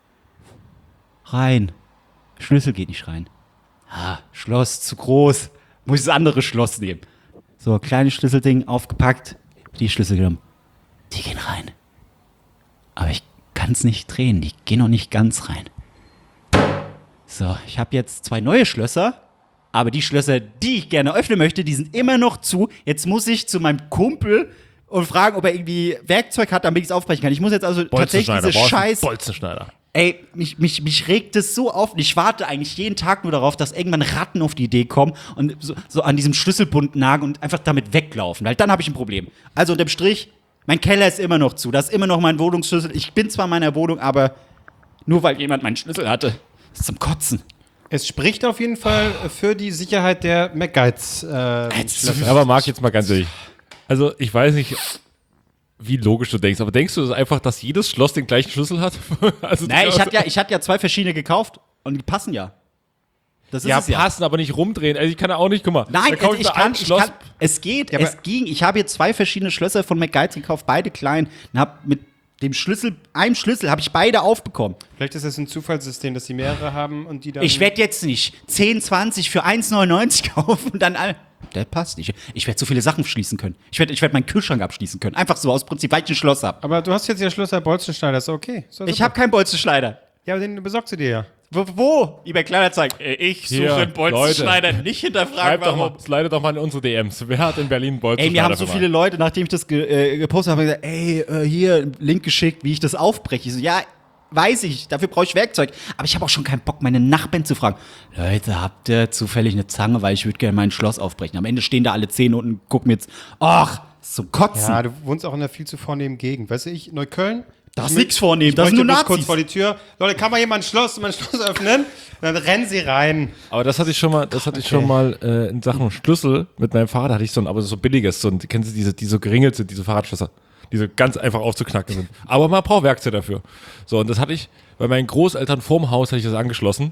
Rein. Schlüssel geht nicht rein. Schloss zu groß. Muss ich das andere Schloss nehmen. So, kleines Schlüsselding aufgepackt. Die Schlüssel genommen. Die gehen rein. Aber ich kann es nicht drehen. Die gehen noch nicht ganz rein. So, ich habe jetzt 2 neue Schlösser. Aber die Schlösser, die ich gerne öffnen möchte, die sind immer noch zu. Jetzt muss ich zu meinem Kumpel und fragen, ob er irgendwie Werkzeug hat, damit ich es aufbrechen kann. Ich muss jetzt also tatsächlich diese scheiß... Bolzenschneider. Ey, mich regt es so auf. Und ich warte eigentlich jeden Tag nur darauf, dass irgendwann Ratten auf die Idee kommen und so an diesem Schlüsselbund nagen und einfach damit weglaufen. Weil dann habe ich ein Problem. Also unterm Strich, mein Keller ist immer noch zu. Da ist immer noch mein Wohnungsschlüssel. Ich bin zwar in meiner Wohnung, aber nur weil jemand meinen Schlüssel hatte. Das ist zum Kotzen. Es spricht auf jeden Fall für die Sicherheit der McGuides. Schlösser. Aber Marc, jetzt mal ganz ehrlich. Also, ich weiß nicht, wie logisch du denkst, aber denkst du das einfach, dass jedes Schloss den gleichen Schlüssel hat? Also, Nein, ich hatte ja 2 verschiedene gekauft und die passen ja. Das ist ja, es ja. passen, aber nicht rumdrehen. Also, ich kann ja auch nicht, guck mal. Nein, da kauf mir ein Schloss. es geht, Ja, es ging. Ich habe hier 2 verschiedene Schlösser von McGuides gekauft, beide klein, und habe mit einem Schlüssel habe ich beide aufbekommen. Vielleicht ist das ein Zufallssystem, dass die mehrere haben und die dann. Ich werde jetzt nicht 10, 20 für 1,99 kaufen und dann alle. Das passt nicht. Ich werde so viele Sachen schließen können. Ich werd meinen Kühlschrank abschließen können. Einfach so aus Prinzip, weil ich ein Schloss habe. Aber du hast jetzt ja Schlüssel Bolzenschneider, ist okay. Ist doch Ich super. habe keinen Bolzenschneider. Ja, aber den besorgst du dir ja. Wo? eBay Kleinanzeigen. Ich Hier, suche einen Bolzenschneider, nicht hinterfragen, Schreibt doch warum. mal, slidet doch mal in unsere DMs. Wer hat in Berlin Bolzen? Ey, mir haben so viele Leute, nachdem ich das gepostet habe, gesagt, hier, einen Link geschickt, wie ich das aufbreche. Ich so, ja, weiß ich, dafür brauche ich Werkzeug. Aber ich habe auch schon keinen Bock, meine Nachbarn zu fragen. Leute, habt ihr zufällig eine Zange, weil ich würde gerne mein Schloss aufbrechen. Am Ende stehen da alle 10 und gucken mir jetzt, ach, so kotzen. Ja, du wohnst auch in einer viel zu vornehmen Gegend. Weißt du, Neukölln? Das ist nichts vornehm, das Das sind nur bloß Nazis. kurz vor die Tür. Leute, kann mal jemand mein Schloss öffnen? Dann rennen sie rein. Aber das hatte ich schon mal, in Sachen Schlüssel mit meinem Fahrrad, hatte ich so ein, aber so billiges, kennen Sie die so geringelt sind, diese Fahrradschlösser, die so ganz einfach aufzuknacken sind. Aber man braucht Werkzeug dafür. So, und das hatte ich bei meinen Großeltern vorm Haus, hatte ich das angeschlossen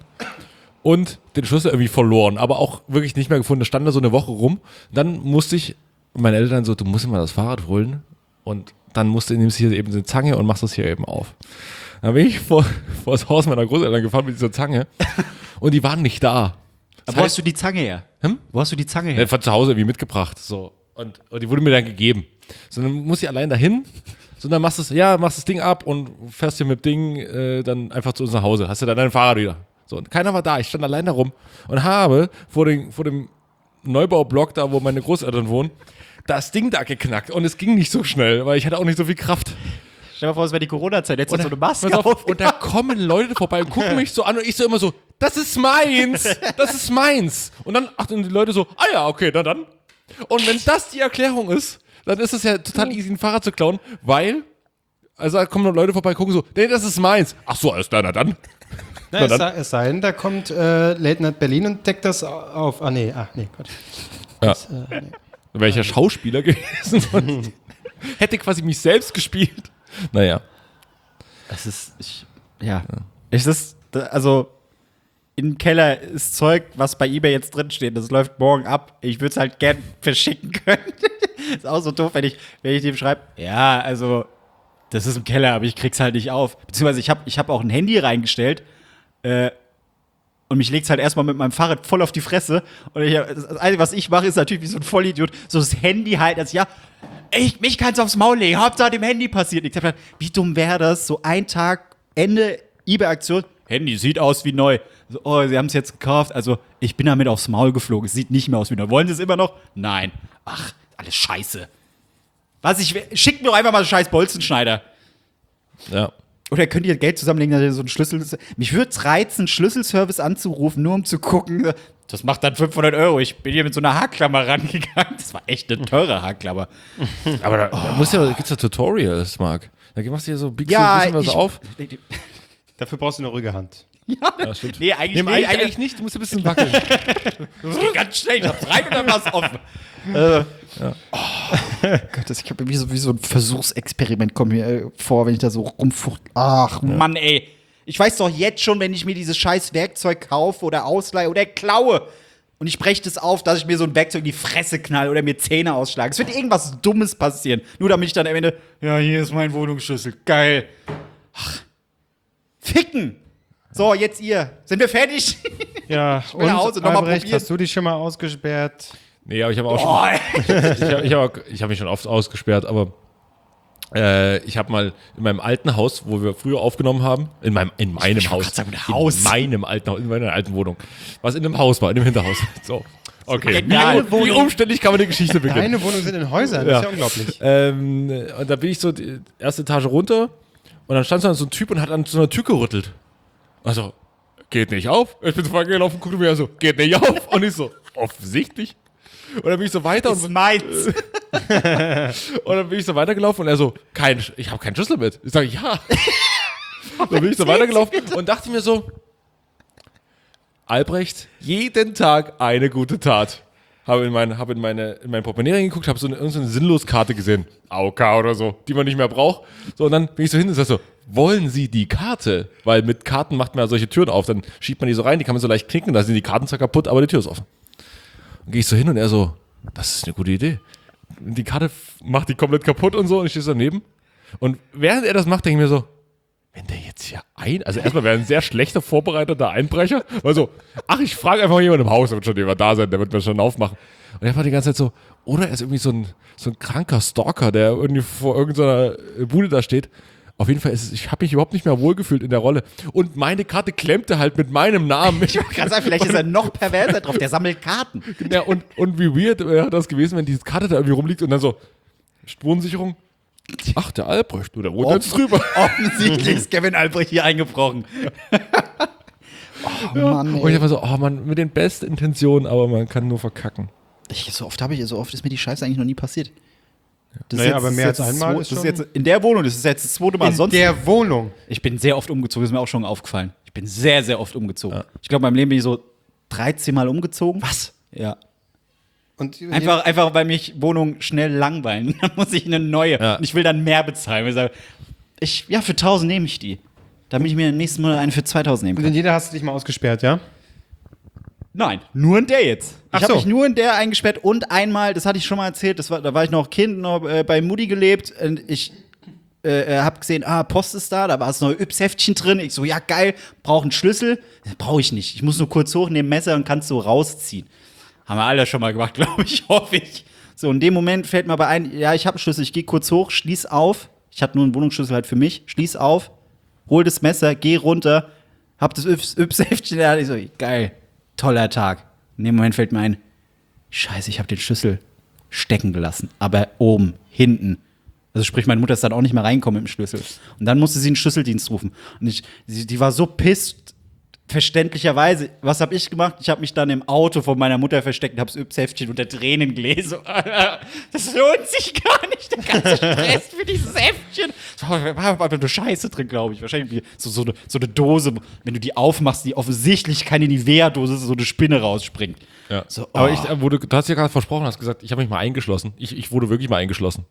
und den Schlüssel irgendwie verloren, aber auch wirklich nicht mehr gefunden. Das stand da so eine Woche rum. Dann musste ich, meine Eltern so, du musst immer das Fahrrad holen und dann nimmst du hier eben eine Zange und machst das hier eben auf. Dann bin ich vor das Haus meiner Großeltern gefahren mit dieser Zange und die waren nicht da. Das Wo hast du die Zange her? Hm? Wo hast du die Zange her? von zu Hause irgendwie mitgebracht. So. Und die wurde mir dann gegeben. So, dann muss ich allein dahin. So, dann machst du das Ding ab und fährst hier mit dem Ding dann einfach zu uns nach Hause. Hast du dann dein Fahrrad wieder. So, und keiner war da. Ich stand allein da rum und habe vor dem Neubaublock, da wo meine Großeltern wohnen, das Ding da geknackt. Und es ging nicht so schnell, weil ich hatte auch nicht so viel Kraft. Stell dir vor, es wäre die Corona-Zeit, jetzt hast du so eine Maske Pass auf, auf. und da kommen Leute vorbei und gucken mich so an und ich so immer so, das ist meins, das ist meins. Und dann achten die Leute so, ah ja, okay, dann. Und wenn das die Erklärung ist, dann ist es ja total easy, ein Fahrrad zu klauen, weil, also da kommen Leute vorbei und gucken so, nee, das ist meins. Ach so, alles klar, na dann. Na, dann. es sei denn, da kommt Late Night Berlin und deckt das auf. Ah, nee, Gott. Ja. Wäre ich ja Schauspieler gewesen und hätte quasi mich selbst gespielt. Naja. Es ist, Es ist, also, im Keller ist Zeug, was bei eBay jetzt drinsteht. Das läuft morgen ab. Ich würde es halt gern verschicken können. Ist auch so doof, wenn ich dem schreibe, ja, also, das ist im Keller, aber ich krieg's halt nicht auf. Beziehungsweise ich hab auch ein Handy reingestellt, und mich legt's halt erstmal mit meinem Fahrrad voll auf die Fresse. Und das Einzige, was ich mache, ist natürlich wie so ein Vollidiot, so das Handy halten, also ja, mich kann's aufs Maul legen, Hauptsache dem Handy passiert. Ich dachte, wie dumm wäre das, so ein Tag, Ende eBay-Aktion, Handy sieht aus wie neu. So, oh, sie haben es jetzt gekauft, also ich bin damit aufs Maul geflogen, es sieht nicht mehr aus wie neu. Wollen sie es immer noch? Nein. Ach, alles scheiße. Schickt mir doch einfach mal einen scheiß Bolzenschneider. Ja. Oder könnt ihr Geld zusammenlegen, dass ihr so einen Schlüssel. Mich würde es reizen, Schlüsselservice anzurufen, nur um zu gucken. Das macht dann 500 €. Ich bin hier mit so einer Haarklammer rangegangen. Das war echt eine teure Haarklammer. Aber da gibt's ja Tutorials, Marc. Da machst du hier so, biegst Ja, du ein bisschen was auf. Dafür brauchst du eine ruhige Hand. Ja, stimmt. Nee, eigentlich nicht. Eigentlich nicht, du musst ein bisschen wackeln. Das geht ganz schnell. Ich hab's rein und dann war's offen. Gott, ich habe wie so ein Versuchsexperiment kommt mir vor, wenn ich da so rumfuchtel. Ach, Mann, ey. Ich weiß doch jetzt schon, wenn ich mir dieses scheiß Werkzeug kaufe oder ausleihe oder klaue und ich breche das auf, dass ich mir so ein Werkzeug in die Fresse knall oder mir Zähne ausschlage. Es wird irgendwas Dummes passieren. Nur damit ich dann am Ende, ja, hier ist mein Wohnungsschlüssel. Geil. Ach, ficken. So, jetzt ihr. Sind wir fertig? Ja, will nach Hause, noch mal Albrecht, probieren. hast du dich schon mal ausgesperrt? Nee, aber ich habe auch schon. Ich habe mich schon oft ausgesperrt, aber ich habe mal in meinem alten Haus, wo wir früher aufgenommen haben, in meinem Haus, grad sagen, Haus. in meinem alten Haus, in meiner alten Wohnung, was in einem Haus war, in dem Hinterhaus. So, okay. Genial. Wie umständlich kann man die Geschichte beginnen? Deine Wohnungen sind in Häusern, das ist ja unglaublich. Und da bin ich so die erste Etage runter und dann stand so ein Typ und hat an so einer Tür gerüttelt. Also, geht nicht auf. Ich bin so vorbeigelaufen, guckte mir so, geht nicht auf. Und ich so, offensichtlich. Und dann bin ich so weiter Das ist meins. und dann bin ich so weitergelaufen und er so, ich habe keinen Schlüssel mit. Ich sage, ja. Dann bin ich so weitergelaufen und dachte mir so, Albrecht, jeden Tag eine gute Tat. Habe in mein Portemonnaie reingeguckt, habe so irgendeine Sinnloskarte gesehen. AOK oder so, die man nicht mehr braucht. So, und dann bin ich so hin und sag so, wollen Sie die Karte? Weil mit Karten macht man ja solche Türen auf, dann schiebt man die so rein, die kann man so leicht knicken, da sind die Karten zwar kaputt, aber die Tür ist offen. Dann gehe ich so hin und er so, das ist eine gute Idee. Die Karte macht die komplett kaputt und so und ich stehe so daneben. Und während er das macht, denke ich mir so, wenn der jetzt hier also erstmal wäre ein sehr schlechter vorbereiteter Einbrecher, weil so, ich frage einfach mal jemanden im Haus, da wird schon jemand da sein, der wird mir schon aufmachen. Und er war die ganze Zeit so, oder er ist irgendwie so ein kranker Stalker, der irgendwie vor irgendeiner Bude da steht. Auf jeden Fall ich habe mich überhaupt nicht mehr wohlgefühlt in der Rolle. Und meine Karte klemmte halt mit meinem Namen. Ich wollte gerade sagen, vielleicht ist er noch perverser drauf. Der sammelt Karten. Ja, und wie weird wäre das gewesen, wenn diese Karte da irgendwie rumliegt und dann so, Spurensicherung. Ach, der Albrecht, der wohnt jetzt drüber. Offensichtlich ist Kevin Albrecht hier eingebrochen. Mann, und ich war so, Mann, mit den besten Intentionen, aber man kann nur verkacken. So oft ist mir die Scheiße eigentlich noch nie passiert. Das Naja, aber mehr als einmal das ist jetzt in der Wohnung, das ist jetzt das zweite Mal. In der Wohnung. Ich bin sehr oft umgezogen, ist mir auch schon aufgefallen. Ich bin sehr, sehr oft umgezogen. Ja. Ich glaube, in meinem Leben bin ich so 13 Mal umgezogen. Was? Ja. Und Einfach, weil mich Wohnungen schnell langweilen. Dann muss ich eine neue. Ja. Und ich will dann mehr bezahlen. Ich sage, für 1.000 nehme ich die. Damit ich mir im nächsten Monat eine für 2.000 nehmen Und kann. in jeder hast du dich mal ausgesperrt, ja? Nein, nur in der jetzt. Ach Ich habe so. mich nur in der eingesperrt und einmal, das hatte ich schon mal erzählt, da war ich noch Kind, noch bei Mutti gelebt und ich habe gesehen, Post ist da war das neue Yps-Heftchen drin. Ich so, ja geil, brauche einen Schlüssel. Brauche ich nicht. Ich muss nur kurz hoch, nehme Messer und kann es so rausziehen. Haben wir alle schon mal gemacht, glaube ich, hoffe ich. So, in dem Moment fällt mir aber ein, ja, ich habe einen Schlüssel, ich gehe kurz hoch, schließ auf. Ich hatte nur einen Wohnungsschlüssel halt für mich, schließ auf, hol das Messer, geh runter, hab das Yps-Heftchen da. Ich so, geil, toller Tag. In dem Moment fällt mir ein, scheiße, ich habe den Schlüssel stecken gelassen, aber oben, hinten. Also sprich, meine Mutter ist dann auch nicht mehr reingekommen mit dem Schlüssel. Und dann musste sie einen Schlüsseldienst rufen. Und die war so pisst, verständlicherweise. Was habe ich gemacht? Ich habe mich dann im Auto von meiner Mutter versteckt und habe das Yps-Heftchen unter Tränen gelesen. Das lohnt sich gar nicht, der ganze Stress für dieses Heftchen. Da war aber eine Scheiße drin, glaube ich. Wahrscheinlich so eine Dose, wenn du die aufmachst, die offensichtlich keine Nivea-Dose ist, so eine Spinne rausspringt. Ja. So, Aber du hast ja gerade versprochen, hast gesagt, ich habe mich mal eingeschlossen. Ich wurde wirklich mal eingeschlossen.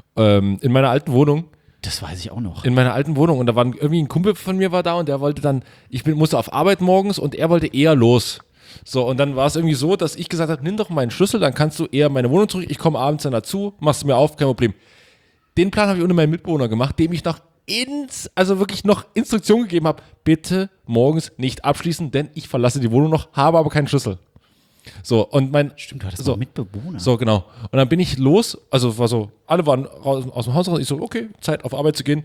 In meiner alten Wohnung. das weiß ich auch noch. In meiner alten Wohnung. Und da war irgendwie ein Kumpel von mir war da und der wollte dann, musste auf Arbeit morgens und er wollte eher los. So, und dann war es irgendwie so, dass ich gesagt habe, nimm doch meinen Schlüssel, dann kannst du eher meine Wohnung zurück, ich komme abends dann dazu, machst du mir auf, kein Problem. Den Plan habe ich ohne meinen Mitbewohner gemacht, dem ich wirklich noch Instruktionen gegeben habe, bitte morgens nicht abschließen, denn ich verlasse die Wohnung noch, habe aber keinen Schlüssel. So, und Stimmt, du hattest so, auch Mitbewohner. So, genau. Und dann bin ich los, also war so, alle waren aus dem Haus raus, ich so, okay, Zeit auf Arbeit zu gehen.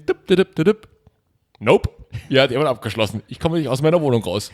Nope. Ja, hat jemand abgeschlossen. Ich komme nicht aus meiner Wohnung raus.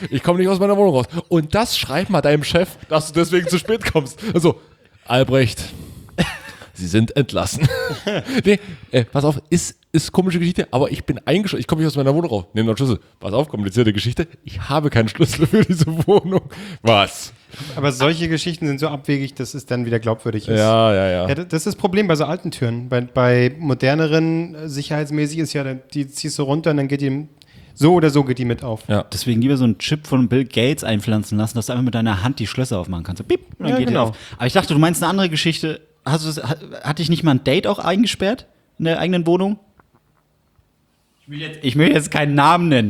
Und das schreib mal deinem Chef, dass du deswegen zu spät kommst. Also, Albrecht, Sie sind entlassen. Nee, pass auf, ist komische Geschichte, aber ich bin eingeschlossen. Ich komme nicht aus meiner Wohnung raus. Nimm noch Schlüssel. Pass auf, komplizierte Geschichte. Ich habe keinen Schlüssel für diese Wohnung. Was? Aber solche Geschichten sind so abwegig, dass es dann wieder glaubwürdig ist. Ja. Ja, das ist das Problem bei so alten Türen. Bei moderneren, sicherheitsmäßig ist ja, die ziehst du runter und dann geht die so oder so geht die mit auf. Ja. Deswegen lieber so einen Chip von Bill Gates einpflanzen lassen, dass du einfach mit deiner Hand die Schlösser aufmachen kannst. So, piep, und dann Ja, geht die genau. auf. Aber ich dachte, du meinst eine andere Geschichte. Hatte ich nicht mal ein Date auch eingesperrt in der eigenen Wohnung? Ich will jetzt keinen Namen nennen.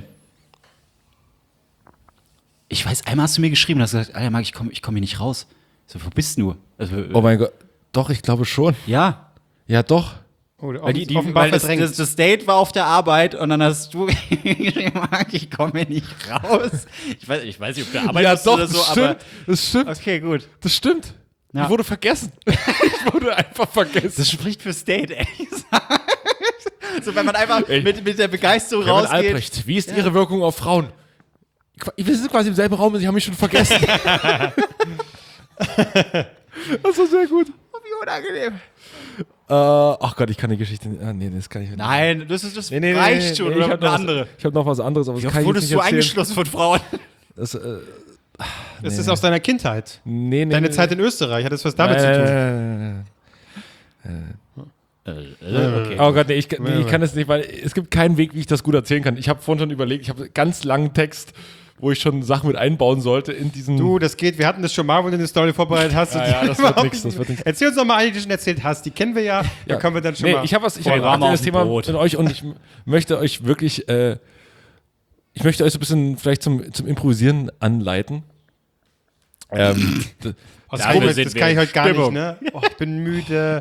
Ich weiß, einmal hast du mir geschrieben und hast gesagt, Alter, Marc, ich komm hier nicht raus. So, wo bist du? Also, Oh mein Gott. Doch, ich glaube schon. ja. Ja, doch. Oh, Weil das Date war auf der Arbeit und dann hast du geschrieben, Marc, ich komme hier nicht raus. Ich weiß nicht, ob der Arbeit Ja, ist doch, oder so, das aber. stimmt. Das stimmt. Okay, gut. Das stimmt. Ja. Ich wurde vergessen. Ich wurde einfach vergessen. Das spricht fürs Date, ehrlich gesagt. So, wenn man einfach Ey. mit der Begeisterung Kevin rausgeht. Albrecht, wie ist Ihre Wirkung auf Frauen? Wir sind quasi im selben Raum und Sie haben mich schon vergessen. Das war sehr gut. Wie unangenehm. Ach Gott, ich kann die Geschichte nicht. Nee, das kann ich nicht. Nein, das reicht schon. ich Oder hab eine noch andere. Ich habe noch was anderes, aber das Wie kann oft ich wurdest jetzt du nicht erzählen. eingeschlossen von Frauen? Das, Das ist aus deiner Kindheit. nee. Deine Zeit in Österreich hat das was damit zu tun. Okay. Oh Gott, nee, ich kann das nicht, weil es gibt keinen Weg, wie ich das gut erzählen kann. Ich habe vorhin schon überlegt, ich habe einen ganz langen Text, wo ich schon Sachen mit einbauen sollte in diesen. Du, das geht. Wir hatten das schon mal, wo du eine Story vorbereitet hast. und Ja, die das wird überhaupt nix, das nicht- wird nix. Erzähl uns noch mal eine, die du schon erzählt hast. Die kennen wir ja. Da können wir dann schon mal. Ich habe ein waren mal aktuelles auf dem Thema Boot. mit euch und ich möchte euch wirklich, ich möchte euch so ein bisschen vielleicht zum Improvisieren anleiten. Oh, das Ja, komisch, wir sind das kann ich heute gar Stimmung. nicht, ne? Oh, ich bin müde.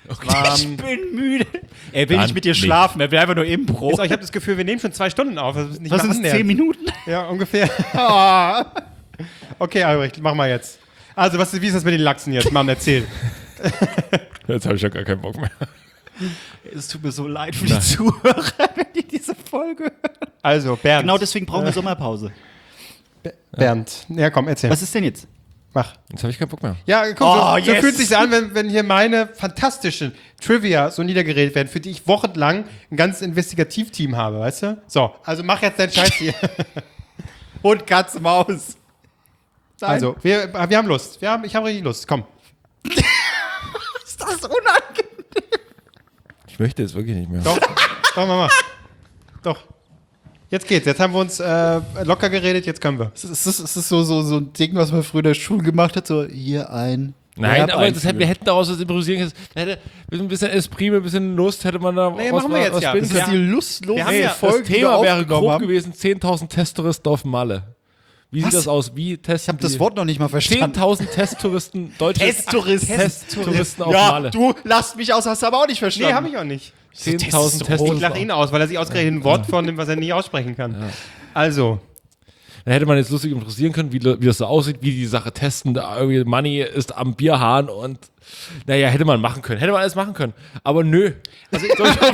Ich bin müde. Er will Dann nicht mit dir nicht. schlafen, er will einfach nur Impro. Ich habe das Gefühl, wir nehmen schon 2 Stunden auf. Das ist nicht Was mal sind es, 10 annähernd. Minuten? Ja, ungefähr. Ah. Okay, Albrecht, mach mal jetzt. Also, wie ist das mit den Lachsen jetzt? Mann, erzähl. Jetzt habe ich ja gar keinen Bock mehr. Es tut mir so leid für die Zuhörer, wenn die diese Folge hören. Also, Bernd. Genau deswegen brauchen wir Sommerpause. Bernd. Ja, komm, erzähl. Was ist denn jetzt? Mach. Jetzt habe ich keinen Bock mehr. Ja, guck, Oh, so yes. fühlt sich an, wenn hier meine fantastischen Trivia so niedergeredet werden, für die ich wochenlang ein ganzes Investigativteam habe, weißt du? So, also mach jetzt deinen Scheiß hier. Und Katze, Maus. Also, wir haben Lust. Ich habe richtig Lust. Komm. Ist das unangenehm? Ich möchte jetzt wirklich nicht mehr. Doch, Mama. Doch. Jetzt geht's. Jetzt haben wir uns locker geredet, jetzt können wir. Es ist so ein Ding, was man früher in der Schule gemacht hat, so hier ein. Nein, Verb aber wir hätten daraus was improvisieren können. Mit ein bisschen Esprit, mit ein bisschen Lust hätte man da Nee, machen wir jetzt ja. spinnen Das ist können. die lustlose Wir haben ja- Das Thema wäre grob gewesen, 10.000 Testtouristen auf Malle. Wie sieht das aus? Wie testen Ich habe das Wort noch nicht mal verstanden. 10.000 Testtouristen, deutsche Testtouristen auf Malle. du lasst mich aus, hast du aber auch nicht verstanden. Nee, habe ich auch nicht. 10.000 Ich lache Testtouristen. ihn aus, weil er sich ausgerechnet ein Wort vornimmt, was er nie aussprechen kann. Also, Da hätte man jetzt lustig interessieren können, wie das so aussieht, wie die Sache testen. Da irgendwie Money ist am Bierhahn und naja, hätte man machen können. Hätte man alles machen können. Aber nö. Also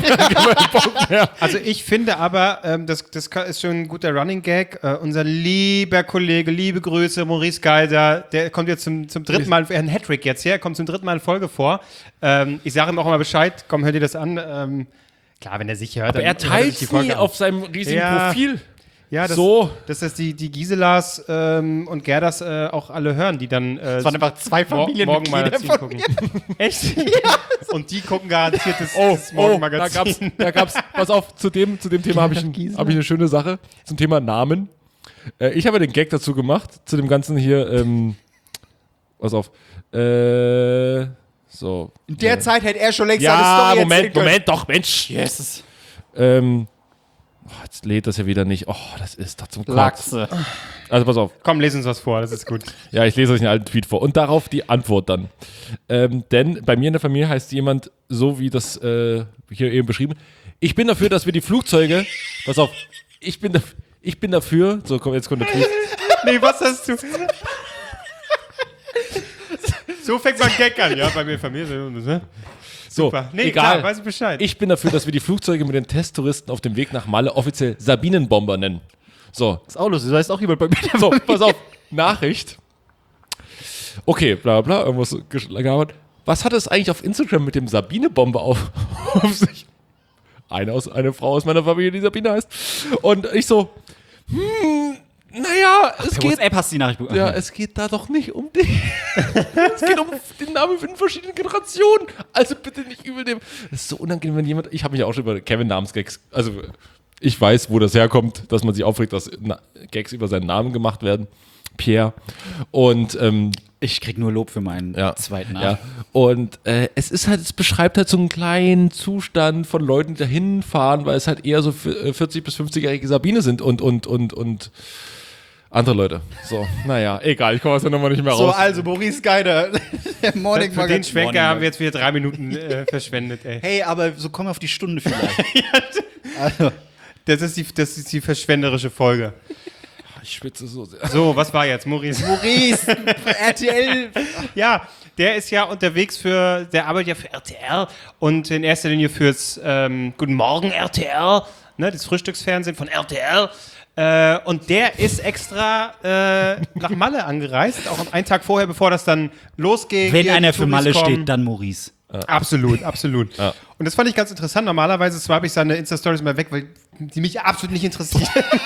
ich finde aber, das ist schon ein guter Running Gag. Unser lieber Kollege, liebe Grüße, Maurice Geiser, der kommt jetzt zum dritten Mal, ein Hattrick jetzt her, kommt zum dritten Mal in Folge vor. Ich sage ihm auch immer Bescheid, komm, hör dir das an. Klar, wenn er sich hört, Aber er hört sich teilt die es Folge nie an. auf seinem riesigen Ja. Profil. Ja, so. dass das die Giselas und Gerdas auch alle hören, die dann Es waren einfach 2 Familienmitglieder Morgenmagazin von gucken. Echt? Ja. Und die gucken garantiert das Morgenmagazin. da gab's, pass auf, zu dem Thema habe ich eine schöne Sache. Zum Thema Namen. Ich habe den Gag dazu gemacht, zu dem ganzen hier, pass auf, so. In der Zeit hätte er schon längst Ja, seine Story erzählen können. Moment, doch, Mensch. Jesus. Jetzt lädt das ja wieder nicht. Oh, das ist doch zum Kotzen. Lachse. Also pass auf. Komm, les uns was vor, das ist gut. Ja, ich lese euch einen alten Tweet vor. Und darauf die Antwort dann. Denn bei mir in der Familie heißt jemand, so wie das hier eben beschrieben, ich bin dafür, dass wir die Flugzeuge, pass auf, ich bin dafür, so komm, jetzt kommt der Tweet. Nee, was hast du? So fängt man Gag an, ja, bei mir Familie. Ne? So, Nee, egal. klar, weiß ich Bescheid. Ich bin dafür, dass wir die Flugzeuge mit den Testtouristen auf dem Weg nach Malle offiziell Sabinenbomber nennen. So, Ist auch lustig, da ist auch jemand bei mir. so, pass auf, Nachricht. Okay, bla bla, irgendwas gelabert. Was hat es eigentlich auf Instagram mit dem Sabine-Bomber auf sich? Eine Frau aus meiner Familie, die Sabine heißt. Und ich so, naja, es Per geht. WhatsApp hast du die Nachricht bekommen. Ja, es geht da doch nicht um dich. Es geht um den Namen in verschiedenen Generationen. Also bitte nicht übel nehmen. Das ist so unangenehm, wenn jemand. Ich habe mich auch schon über Kevin-Namensgags. Also, ich weiß, wo das herkommt, dass man sich aufregt, dass Gags über seinen Namen gemacht werden. Pierre. Und Ich krieg nur Lob für meinen zweiten Namen. ja. Und es ist halt, es beschreibt halt so einen kleinen Zustand von Leuten, die da hinfahren, weil es halt eher so 40- bis 50-jährige Sabine sind und andere Leute. So, naja, egal, ich komme aus der Nummer nicht mehr So, raus. also Maurice Geider, der Morning Für den Magazin. Schwenker haben wir jetzt wieder 3 Minuten verschwendet, ey. Hey, aber so kommen wir auf die Stunde vielleicht. Also, Das ist die verschwenderische Folge. Ich schwitze so sehr. So, was war jetzt, Maurice? Maurice, RTL. Ja, der ist ja unterwegs der arbeitet ja für RTL und in erster Linie fürs Guten Morgen RTL, ne, das Frühstücksfernsehen von RTL. Und der ist extra nach Malle angereist, auch einen Tag vorher, bevor das dann losgeht. Wenn Hier, einer die für Touris Malle kommen. steht, dann Maurice. Absolut, absolut. Ja. Und das fand ich ganz interessant. Normalerweise swipe ich seine Insta-Stories mal weg, weil die mich absolut nicht interessieren.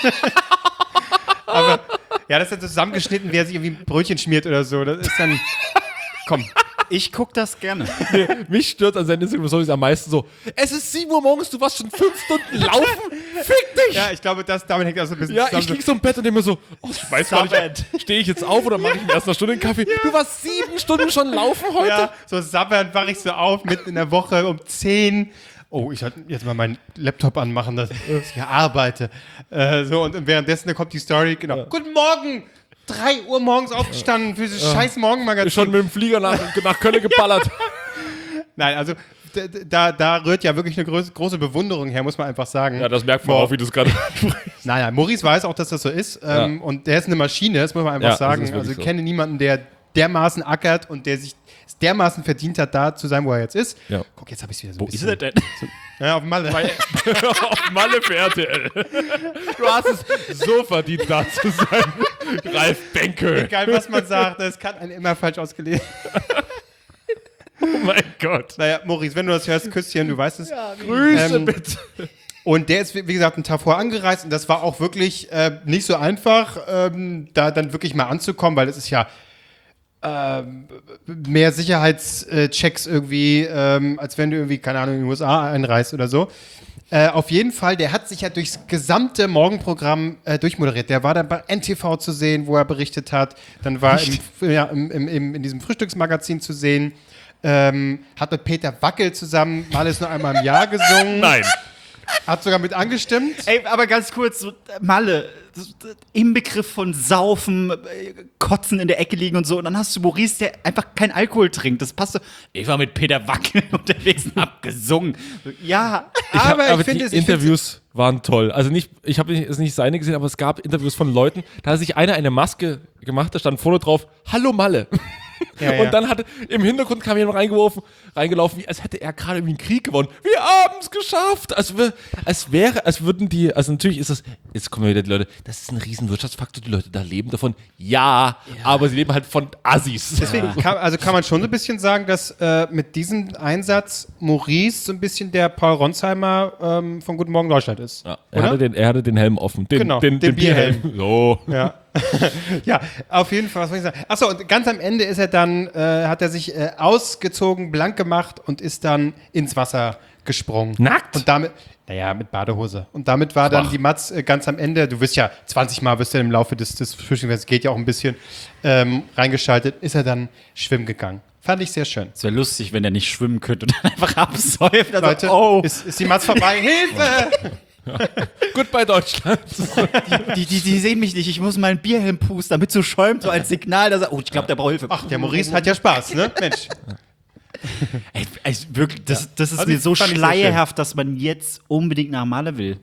Aber ja, das ist dann so zusammengeschnitten, wer sich irgendwie ein Brötchen schmiert oder so. Das ist dann. Komm. Ich guck das gerne. Mich stört an seinen Instagram-Stories am meisten so, es ist 7 Uhr morgens, du warst schon 5 Stunden laufen, fick dich! Ja, ich glaube, damit hängt das so ein bisschen Ja, zusammen. ich lieg so im Bett und denke mir so, oh, ich weiß gar nicht, stehe ich jetzt auf oder mache ich in erster Stunde einen Kaffee? Du warst 7 Stunden schon laufen heute? Ja, so sabbernd wache ich so auf, mitten in der Woche um 10. Oh, ich sollte jetzt mal meinen Laptop anmachen, dass ich hier arbeite. Und währenddessen kommt die Story, genau. Guten Morgen! 3 Uhr morgens aufgestanden für dieses scheiß Morgenmagazin. Schon mit dem Flieger nach Köln geballert. Nein, also da rührt ja wirklich eine große Bewunderung her, muss man einfach sagen. Ja, das merkt man auch, wie du es gerade ansprichst. Naja, Maurice weiß auch, dass das so ist. Und der ist eine Maschine, das muss man einfach Ja, das sagen. ist wirklich Also ich so. kenne niemanden, der dermaßen ackert und der sich es dermaßen verdient hat, da zu sein, wo er jetzt ist. Ja. Guck, jetzt habe ich es wieder so Wo ein ist bisschen. er denn? Ja, auf Malle. Auf Malle für RTL. Du hast es so verdient, da zu sein. Ralf Benke. Egal, was man sagt, es kann einen immer falsch ausgelegt. Oh mein Gott. Naja, Maurice, wenn du das hörst, Küsschen, du weißt es. Grüße Ähm, bitte. Und der ist, wie gesagt, einen Tag vorher angereist und das war auch wirklich nicht so einfach, da dann wirklich mal anzukommen, weil es ist ja mehr Sicherheitschecks irgendwie, als wenn du irgendwie, keine Ahnung, in die USA einreist oder so. Auf jeden Fall, der hat sich ja durchs gesamte Morgenprogramm durchmoderiert. Der war dann bei NTV zu sehen, wo er berichtet hat. Dann war er in diesem Frühstücksmagazin zu sehen. Hat mit Peter Wackel zusammen mal ist nur einmal im Jahr gesungen. Nein. Hat sogar mit angestimmt. Ey, aber ganz kurz, so, Malle, im Begriff von Saufen, Kotzen in der Ecke liegen und so. Und dann hast du Maurice, der einfach kein Alkohol trinkt. Das passt so. Ich war mit Peter Wackel unterwegs und hab gesungen. Ja, Aber ich die finde Interviews waren toll. Also ich habe es nicht seine gesehen, aber es gab Interviews von Leuten, da hat sich einer eine Maske gemacht, da stand vorne drauf, Hallo Malle. Ja. Und dann hat im Hintergrund kam jemand reingelaufen, wie als hätte er gerade irgendwie einen Krieg gewonnen. Wir haben es geschafft. Also natürlich ist das, jetzt kommen wieder die Leute, das ist ein riesen Wirtschaftsfaktor, die Leute da leben davon. Ja, aber sie leben halt von Assis. Deswegen kann man schon so ein bisschen sagen, dass mit diesem Einsatz Maurice so ein bisschen der Paul Ronsheimer von Guten Morgen Deutschland ist. Ja, Oder? er hatte den Helm offen. Genau, den den Bierhelm. So. Ja. Ja, auf jeden Fall, was soll ich sagen? Achso, und ganz am Ende ist er dann, hat er sich ausgezogen, blank gemacht und ist dann ins Wasser gesprungen. Nackt? Und damit, naja, mit Badehose. Und damit war dann die Matz ganz am Ende, du wirst ja 20 Mal wirst du im Laufe des Frühstücks, geht ja auch ein bisschen, reingeschaltet, ist er dann schwimmen gegangen. Fand ich sehr schön. es wäre lustig, wenn er nicht schwimmen könnte und dann einfach absäuft. Also, Leute, oh, ist die Matz vorbei? Hilfe! Goodbye Deutschland. die sehen mich nicht. Ich muss meinen Bierhelm pusten, damit so schäumt, so als Signal, dass er, oh, ich glaube, der braucht Hilfe. Ach, der Maurice hat ja Spaß, ne? Mensch. Ey, also wirklich, das ist Also mir so fand ich sehr schleierhaft, dass man jetzt unbedingt nach Malle will.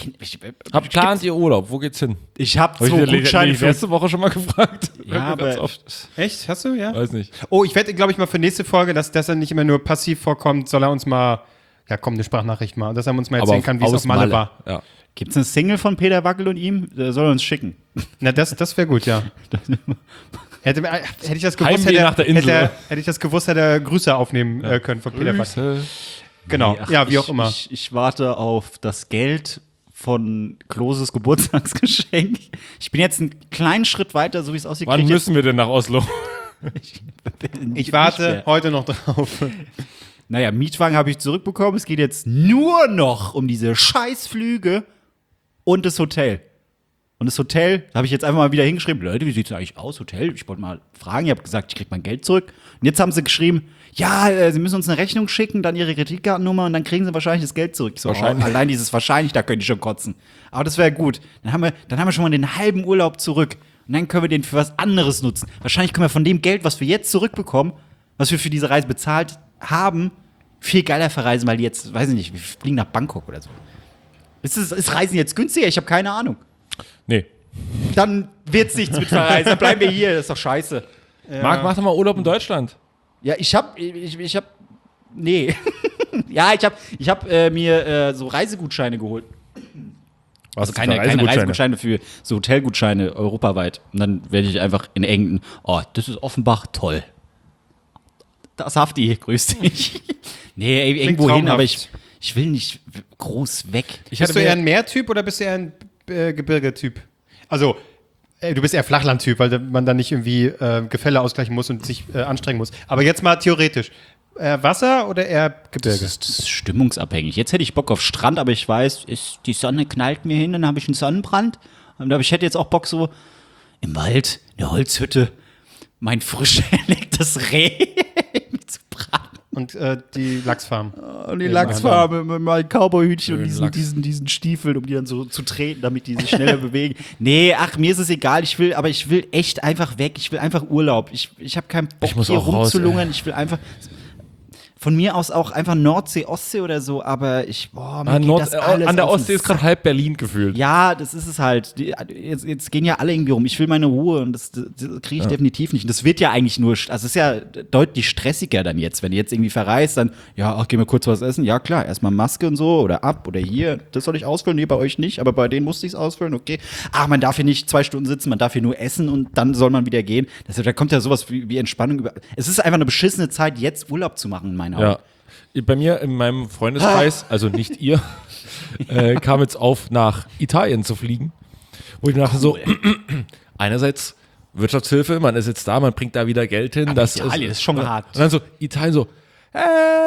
Plant ihr Urlaub? Wo geht's hin? Ich habe Hab ich 2 wieder Gutscheine für. letzte Woche schon mal gefragt. Ja, aber Ganz oft. Echt? Hast du, ja? Weiß nicht. Oh, ich werde, glaube ich, mal für nächste Folge, dass er nicht immer nur passiv vorkommt, soll er uns mal, ja komm, eine Sprachnachricht mal, dass er uns mal erzählen kann, wie es auf Malle war. Ja. Gibt's eine Single von Peter Wackel und ihm? Der soll er uns schicken. Na, das wäre gut, ja. Hätte ich das gewusst, Heimweh nach der Insel. hätte ich das gewusst, hätte er Grüße aufnehmen können von Peter Wackel. Grüße. Genau, Ach, ja, wie auch immer. Ich warte auf das Geld von Kloses Geburtstagsgeschenk. Ich bin jetzt einen kleinen Schritt weiter, so wie es aussieht. Wann krieg ich müssen wir denn nach Oslo? jetzt- Ich warte nicht mehr. heute noch drauf. Naja, Mietwagen habe ich zurückbekommen. Es geht jetzt nur noch um diese Scheißflüge und das Hotel. Und das Hotel habe ich jetzt einfach mal wieder hingeschrieben. Leute, wie sieht es eigentlich aus, Hotel? Ich wollte mal fragen. Ihr habt gesagt, ich kriege mein Geld zurück. Und jetzt haben sie geschrieben, ja, sie müssen uns eine Rechnung schicken, dann ihre Kreditkartennummer und dann kriegen sie wahrscheinlich das Geld zurück. Ich so, Wahrscheinlich. allein dieses wahrscheinlich, da könnte ich schon kotzen. Aber das wäre gut. Dann haben wir schon mal den halben Urlaub zurück. Und dann können wir den für was anderes nutzen. Wahrscheinlich können wir von dem Geld, was wir jetzt zurückbekommen, was wir für diese Reise bezahlt haben, viel geiler verreisen, weil die jetzt, weiß ich nicht, wir fliegen nach Bangkok oder so. Ist Reisen jetzt günstiger? Ich habe keine Ahnung. Nee. Dann wird's nichts mit Verreisen. Dann bleiben wir hier. Das ist doch scheiße. Marc, mach doch mal Urlaub in Deutschland. Ja, ich hab, nee. Ja, ich hab mir so Reisegutscheine geholt. Was Also keine Reisegutscheine für so Hotelgutscheine europaweit. Und dann werde ich einfach in England, oh, das ist Offenbach, toll. Das Hafti, grüß dich. Nee, ey, irgendwo hin, aber ich will nicht groß weg. Bist du eher ein Meertyp oder bist du eher ein Gebirgetyp? Also, du bist eher Flachlandtyp, weil man dann nicht irgendwie Gefälle ausgleichen muss und sich anstrengen muss. Aber jetzt mal theoretisch. Wasser oder eher Gebirge? Das ist stimmungsabhängig. Jetzt hätte ich Bock auf Strand, aber ich weiß, die Sonne knallt mir hin, dann habe ich einen Sonnenbrand. Aber ich hätte jetzt auch Bock so im Wald, eine Holzhütte, mein frisch erlegtes Reh zu braten. Und die Lachsfarm. Und die Lachsfarbe mit meinem Cowboyhütchen und Schönen diesen Stiefeln, um die dann so zu treten, damit die sich schneller bewegen. Nee, ach, mir ist es egal. Ich will echt einfach weg. Ich will einfach Urlaub. Ich habe keinen Bock, Ich muss hier auch raus, rumzulungern. Ich will einfach Von mir aus auch einfach Nordsee, Ostsee oder so, aber mir geht das alles an der auf den Ostsee ist gerade halb Berlin gefühlt. Ja, das ist es halt. Jetzt gehen ja alle irgendwie rum. Ich will meine Ruhe und das kriege ich definitiv nicht. Und das wird ja eigentlich nur, also es ist ja deutlich stressiger dann jetzt. Wenn du jetzt irgendwie verreist, dann, gehen wir kurz was essen. Ja, klar, erstmal Maske und so oder ab oder hier. Das soll ich ausfüllen, nee, bei euch nicht, aber bei denen musste ich es ausfüllen, okay. Man darf hier nicht 2 Stunden sitzen, man darf hier nur essen und dann soll man wieder gehen. Da kommt ja sowas wie Entspannung über. Es ist einfach eine beschissene Zeit, jetzt Urlaub zu machen, in meinen Augen. Ja. Bei mir in meinem Freundeskreis, also nicht ihr, kam jetzt auf, nach Italien zu fliegen. Wo ich mir dachte, so, einerseits Wirtschaftshilfe, man ist jetzt da, man bringt da wieder Geld hin. Das Italien ist schon hart. Und dann so, Italien so, hey,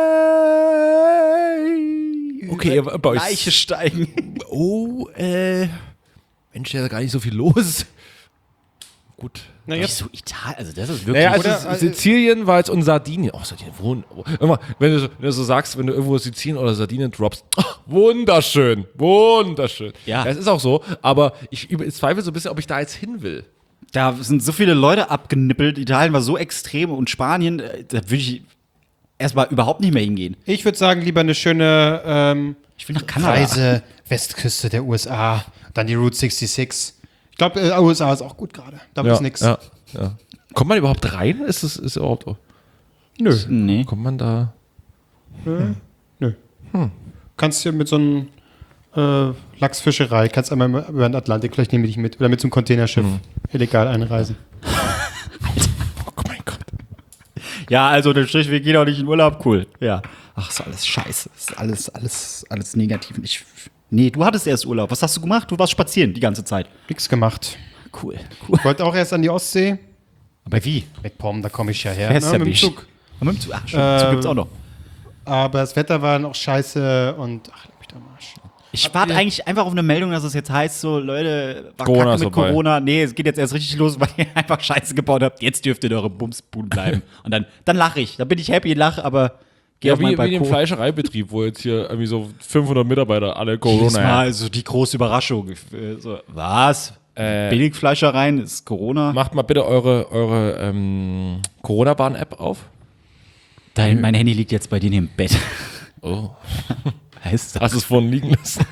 okay, bei euch. Leiche steigen. Oh, Mensch, da ist gar nicht so viel los. Gut. Na, jetzt, Wieso Italien? Also das ist wirklich. Naja, Oder- also Sizilien war jetzt und Sardinien. Oh, Sardinien, immer, wenn du so sagst, wenn du irgendwo Sizilien oder Sardinien droppst, wunderschön, wunderschön. Ja. Es ist auch so, aber ich zweifle so ein bisschen, ob ich da jetzt hin will. Da sind so viele Leute abgenippelt. Italien war so extrem und Spanien, da würde ich erstmal überhaupt nicht mehr hingehen. ich würde sagen, lieber eine schöne Ich will nach Kanada. Reise Westküste der USA, dann die Route 66. Ich glaube, USA ist auch gut gerade. Da ist nix. Ja. Kommt man überhaupt rein? Ist überhaupt. Nö. Nee. Kommt man da? Nö. Kannst du mit so einem Lachsfischerei, kannst einmal über den Atlantik, vielleicht nehme ich dich mit, oder mit so einem Containerschiff illegal einreisen. Oh mein Gott. Ja, also der Strich, wir gehen auch nicht in Urlaub, cool. Ja. Ach, ist alles scheiße. Ist alles negativ. Nee, du hattest erst Urlaub. Was hast du gemacht? Du warst spazieren die ganze Zeit. Nix gemacht. Cool. Ich wollte auch erst an die Ostsee. Aber wie? Mit Pom, da komme ich ja her. Fährst ja mit dem nicht. Zug. Und mit dem Zug. Ach, stimmt, Zug gibt's auch noch. Aber das Wetter war noch scheiße und ach, leck mich doch am Arsch. Ich warte eigentlich einfach auf eine Meldung, dass es jetzt heißt, so, Leute, war Corona Kacke ist mit vorbei. Corona. Nee, es geht jetzt erst richtig los, weil ihr einfach Scheiße gebaut habt. Jetzt dürft ihr in eure Bumsbuden bleiben. Und dann lache ich. Dann bin ich happy, lache, aber geh auf meinen Wie im Balkon. Fleischereibetrieb, wo jetzt hier irgendwie so 500 Mitarbeiter alle Jedes Corona haben. Mal so die große Überraschung. So, was? Billigfleischereien ist Corona? Macht mal bitte eure Corona-Bahn-App auf. Mein Handy liegt jetzt bei dir im Bett. Oh. Heißt das, Hast du es vorhin liegen lassen?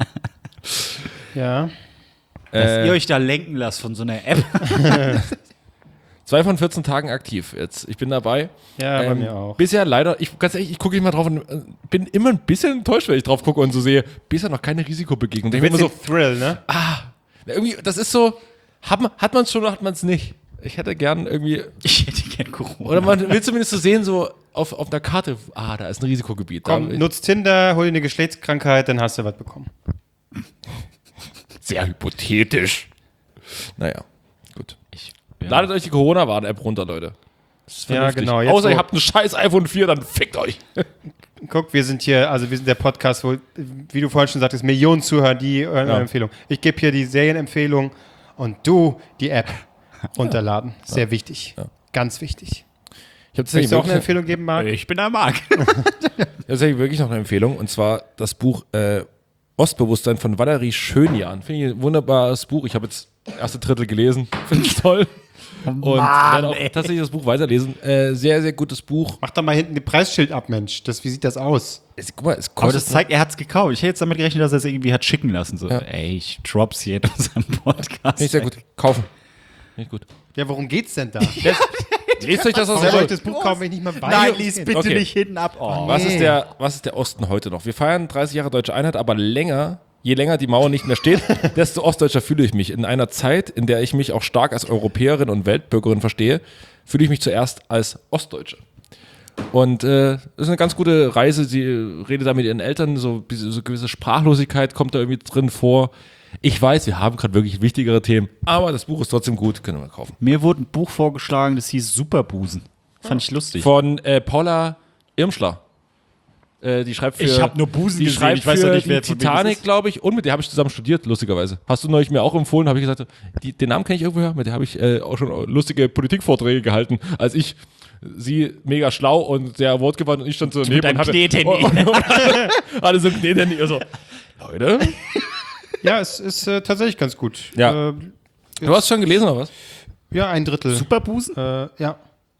Ja. dass ihr euch da lenken lasst von so einer App? 2 von 14 Tagen aktiv jetzt. Ich bin dabei. Ja, bei mir auch. Bisher leider, ganz ehrlich, ich gucke nicht mal drauf und bin immer ein bisschen enttäuscht, wenn ich drauf gucke und so sehe, bisher noch keine Risikobegegnung. Denke Mit mir so so, Thrill, ne? irgendwie, das ist so, hat man es schon oder hat man es nicht? Ich hätte gern irgendwie, Ich hätte gern Corona. oder man will zumindest so sehen, so auf einer Karte, da ist ein Risikogebiet. Komm, Da, nutzt Tinder, hol dir eine Geschlechtskrankheit, dann hast du was bekommen. sehr hypothetisch. Naja, gut. Ja. Ladet euch die Corona-Warn-App runter, Leute. Das ist Ja, vernünftig. genau, jetzt Außer ihr wo- habt ein scheiß iPhone 4, dann fickt euch. Guck, wir sind der Podcast, wo, wie du vorhin schon sagtest, Millionen Zuhörer, die hören Ja. eine Empfehlung. Ich gebe hier die Serienempfehlung und du die App runterladen. Sehr wichtig. Ja. Ganz wichtig. Ich habe Möchtest du auch eine Empfehlung geben, Marc? Ich bin der Marc. Tatsächlich wirklich noch eine Empfehlung, und zwar das Buch Ostbewusstsein von Valerie Schönjahn. Finde ich ein wunderbares Buch. Ich habe jetzt das erste Drittel gelesen. Finde ich toll. Und werde auch tatsächlich das Buch weiterlesen. Sehr, sehr gutes Buch. Mach doch mal hinten das Preisschild ab, Mensch. Wie sieht das aus? Guck mal, es Aber kostet das zeigt, er hat's gekauft. Ich hätte jetzt damit gerechnet, dass er es irgendwie hat schicken lassen. So, Ja. ey, ich drops hier in unserem Podcast. Finde ich sehr gut. Kaufen. Finde ich gut. Ja, worum geht's denn da? Lest euch das aus Warum soll ich der das Buch kaufen, wenn ich nicht mal weiß? Nein, worum es lies geht? bitte Okay. nicht hinten ab. Oh. Was ist der Osten heute noch? Wir feiern 30 Jahre Deutsche Einheit, aber je länger die Mauer nicht mehr steht, desto ostdeutscher fühle ich mich. In einer Zeit, in der ich mich auch stark als Europäerin und Weltbürgerin verstehe, fühle ich mich zuerst als Ostdeutsche. Und das ist eine ganz gute Reise. Sie redet da mit ihren Eltern, so gewisse Sprachlosigkeit kommt da irgendwie drin vor. Ich weiß, wir haben gerade wirklich wichtigere Themen, aber das Buch ist trotzdem gut, können wir kaufen. Mir wurde ein Buch vorgeschlagen, das hieß Superbusen. Fand ich lustig. Von Paula Irmschler. Die schreibt für. Ich hab nur Busen die gesehen, schreibt ich weiß für doch nicht, die wer von wem das Titanic, ist. glaube ich, und mit der habe ich zusammen studiert, lustigerweise. Hast du neulich mir auch empfohlen, habe ich gesagt, den Namen kenne ich irgendwoher, mit der habe ich auch schon lustige Politikvorträge gehalten, als ich sie mega schlau und sehr wortgewandt und ich stand so neben deinem und hatte Knethandy. alle so ein Knethandy, also Leute, Ja, es ist tatsächlich ganz gut. Ja. Du hast schon gelesen oder was? Ja, ein Drittel. Superbusen? Ja. Echt?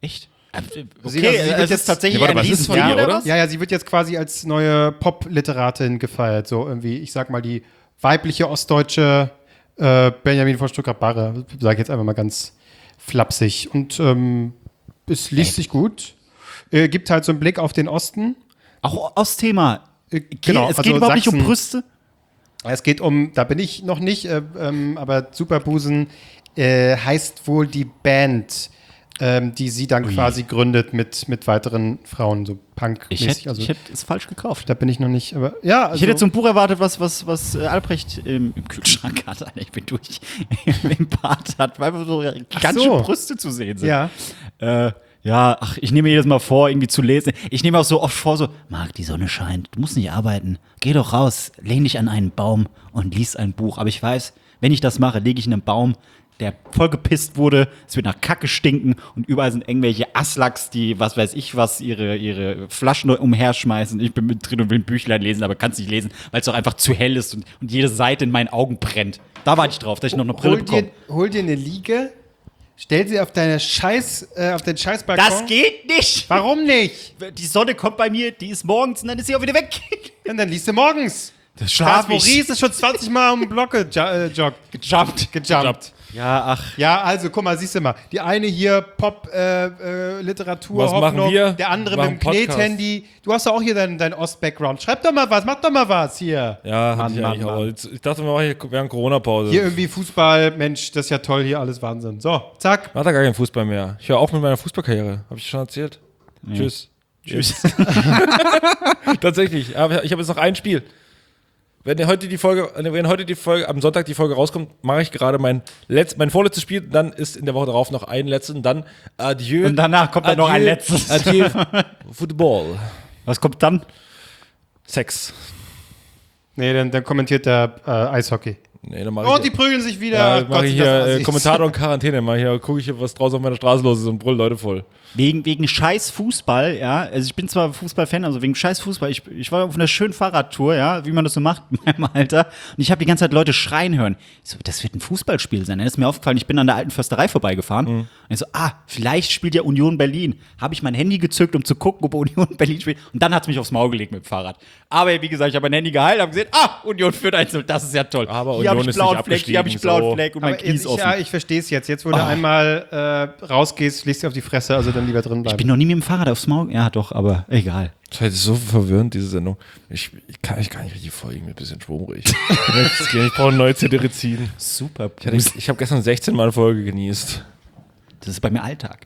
Okay, Sie wird es jetzt- ist tatsächlich Ja, warte, ein was ist von Riesenjahr, ihr, oder? oder? Ja, sie wird jetzt quasi als neue Pop-Literatin gefeiert. So irgendwie, ich sag mal, die weibliche ostdeutsche Benjamin von Stuttgart-Barre, sage ich jetzt einfach mal ganz flapsig. Und es liest sich gut. Gibt halt so einen Blick auf den Osten. Auch aus Thema. Genau, es also geht überhaupt nicht um Sachsen. Brüste. Es geht um, da bin ich noch nicht, aber Superbusen heißt wohl die Band, die sie dann quasi gründet mit weiteren Frauen, so Punk-mäßig. Ich hätte es falsch gekauft. Da bin ich noch nicht, aber ja. Also, Ich hätte jetzt so ein Buch erwartet, was Albrecht im Kühlschrank hat. Alter, ich bin durch im Bad hat, weil so ganz schön Brüste zu sehen sind. Ja. Ich nehme mir jedes Mal vor, irgendwie zu lesen. Ich nehme auch so oft vor, so, Marc, die Sonne scheint, du musst nicht arbeiten. Geh doch raus, lehn dich an einen Baum und lies ein Buch. Aber ich weiß, wenn ich das mache, lege ich in einen Baum, der voll gepisst wurde, es wird nach Kacke stinken und überall sind irgendwelche Aslaks, die, was weiß ich was, ihre Flaschen umherschmeißen. Ich bin mit drin und will ein Büchlein lesen, aber kann es nicht lesen, weil es auch einfach zu hell ist und jede Seite in meinen Augen brennt. Da warte ich drauf, dass ich noch eine Brille bekomme. Hol dir eine Liege, stell sie auf deine auf den Scheißbalkon. Das geht nicht! Warum nicht? Die Sonne kommt bei mir, die ist morgens und dann ist sie auch wieder weg. Ja, dann liest du morgens. Das Lars Maurice ist schon 20 Mal um den Block gejoggt. Gejumpt. Ja, ach. Ja, also guck mal, siehst du mal. Die eine hier Pop-Literatur, Was machen wir? Der andere Wir mit dem machen Podcast. Knethandy. Du hast doch auch hier dein Ost-Background. Schreib doch mal was, mach doch mal was hier. Ja, Mann, hatte ich eigentlich Mann, auch. Mann. Jetzt, ich dachte, wir machen hier während Corona-Pause. Hier irgendwie Fußball, Mensch, das ist ja toll, hier alles Wahnsinn. So, zack. Macht er gar keinen Fußball mehr. Ich höre auf mit meiner Fußballkarriere. Habe ich schon erzählt? Tschüss. Tatsächlich. Aber ich habe jetzt noch ein Spiel. Wenn heute die Folge am Sonntag die Folge rauskommt, mache ich gerade mein vorletztes Spiel. Dann ist in der Woche darauf noch ein letztes. Und dann adieu. Und danach kommt dann noch ein Adieu, letztes. Adieu. Football. Was kommt dann? Sex. Nee, dann kommentiert der Eishockey. Nee, dann mache Oh, ich. die prügeln sich wieder. Ja, Gott, mache ich sind das hier Assis. Kommentator und Quarantäne. Gucke ich, was draußen auf meiner Straße los ist und brüll Leute voll. Wegen scheiß Fußball, ja. Also ich bin zwar Fußballfan, also wegen scheiß Fußball. Ich war auf einer schönen Fahrradtour, ja, wie man das so macht in meinem Alter. Und ich habe die ganze Zeit Leute schreien hören. Ich so, das wird ein Fußballspiel sein. Dann ist mir aufgefallen, ich bin an der alten Försterei vorbeigefahren. Und ich so, vielleicht spielt ja Union Berlin. Habe ich mein Handy gezückt, um zu gucken, ob Union Berlin spielt. Und dann hat es mich aufs Maul gelegt mit dem Fahrrad. Aber wie gesagt, ich habe mein Handy geheilt, habe gesehen, Union führt 1-0, das ist ja toll. Aber hier habe Union ich ist nicht blauen Fleck, hier habe ich blauen abgestiegen, Fleck und mein Aber Knie ist offen. ja, ich verstehe es jetzt. Jetzt, wo du einmal rausgehst, fliegst du auf die Fresse, also dann lieber drin bleiben. Ich bin noch nie mit dem Fahrrad aufs Maul. Ja, doch, aber egal. Das ist so verwirrend, diese Sendung. Ich kann euch gar nicht richtig folgen mit ein bisschen schwummrig. Ich brauche eine neue Cetirizin. Super. Ich habe gestern 16 Mal eine Folge genießt. Das ist bei mir Alltag.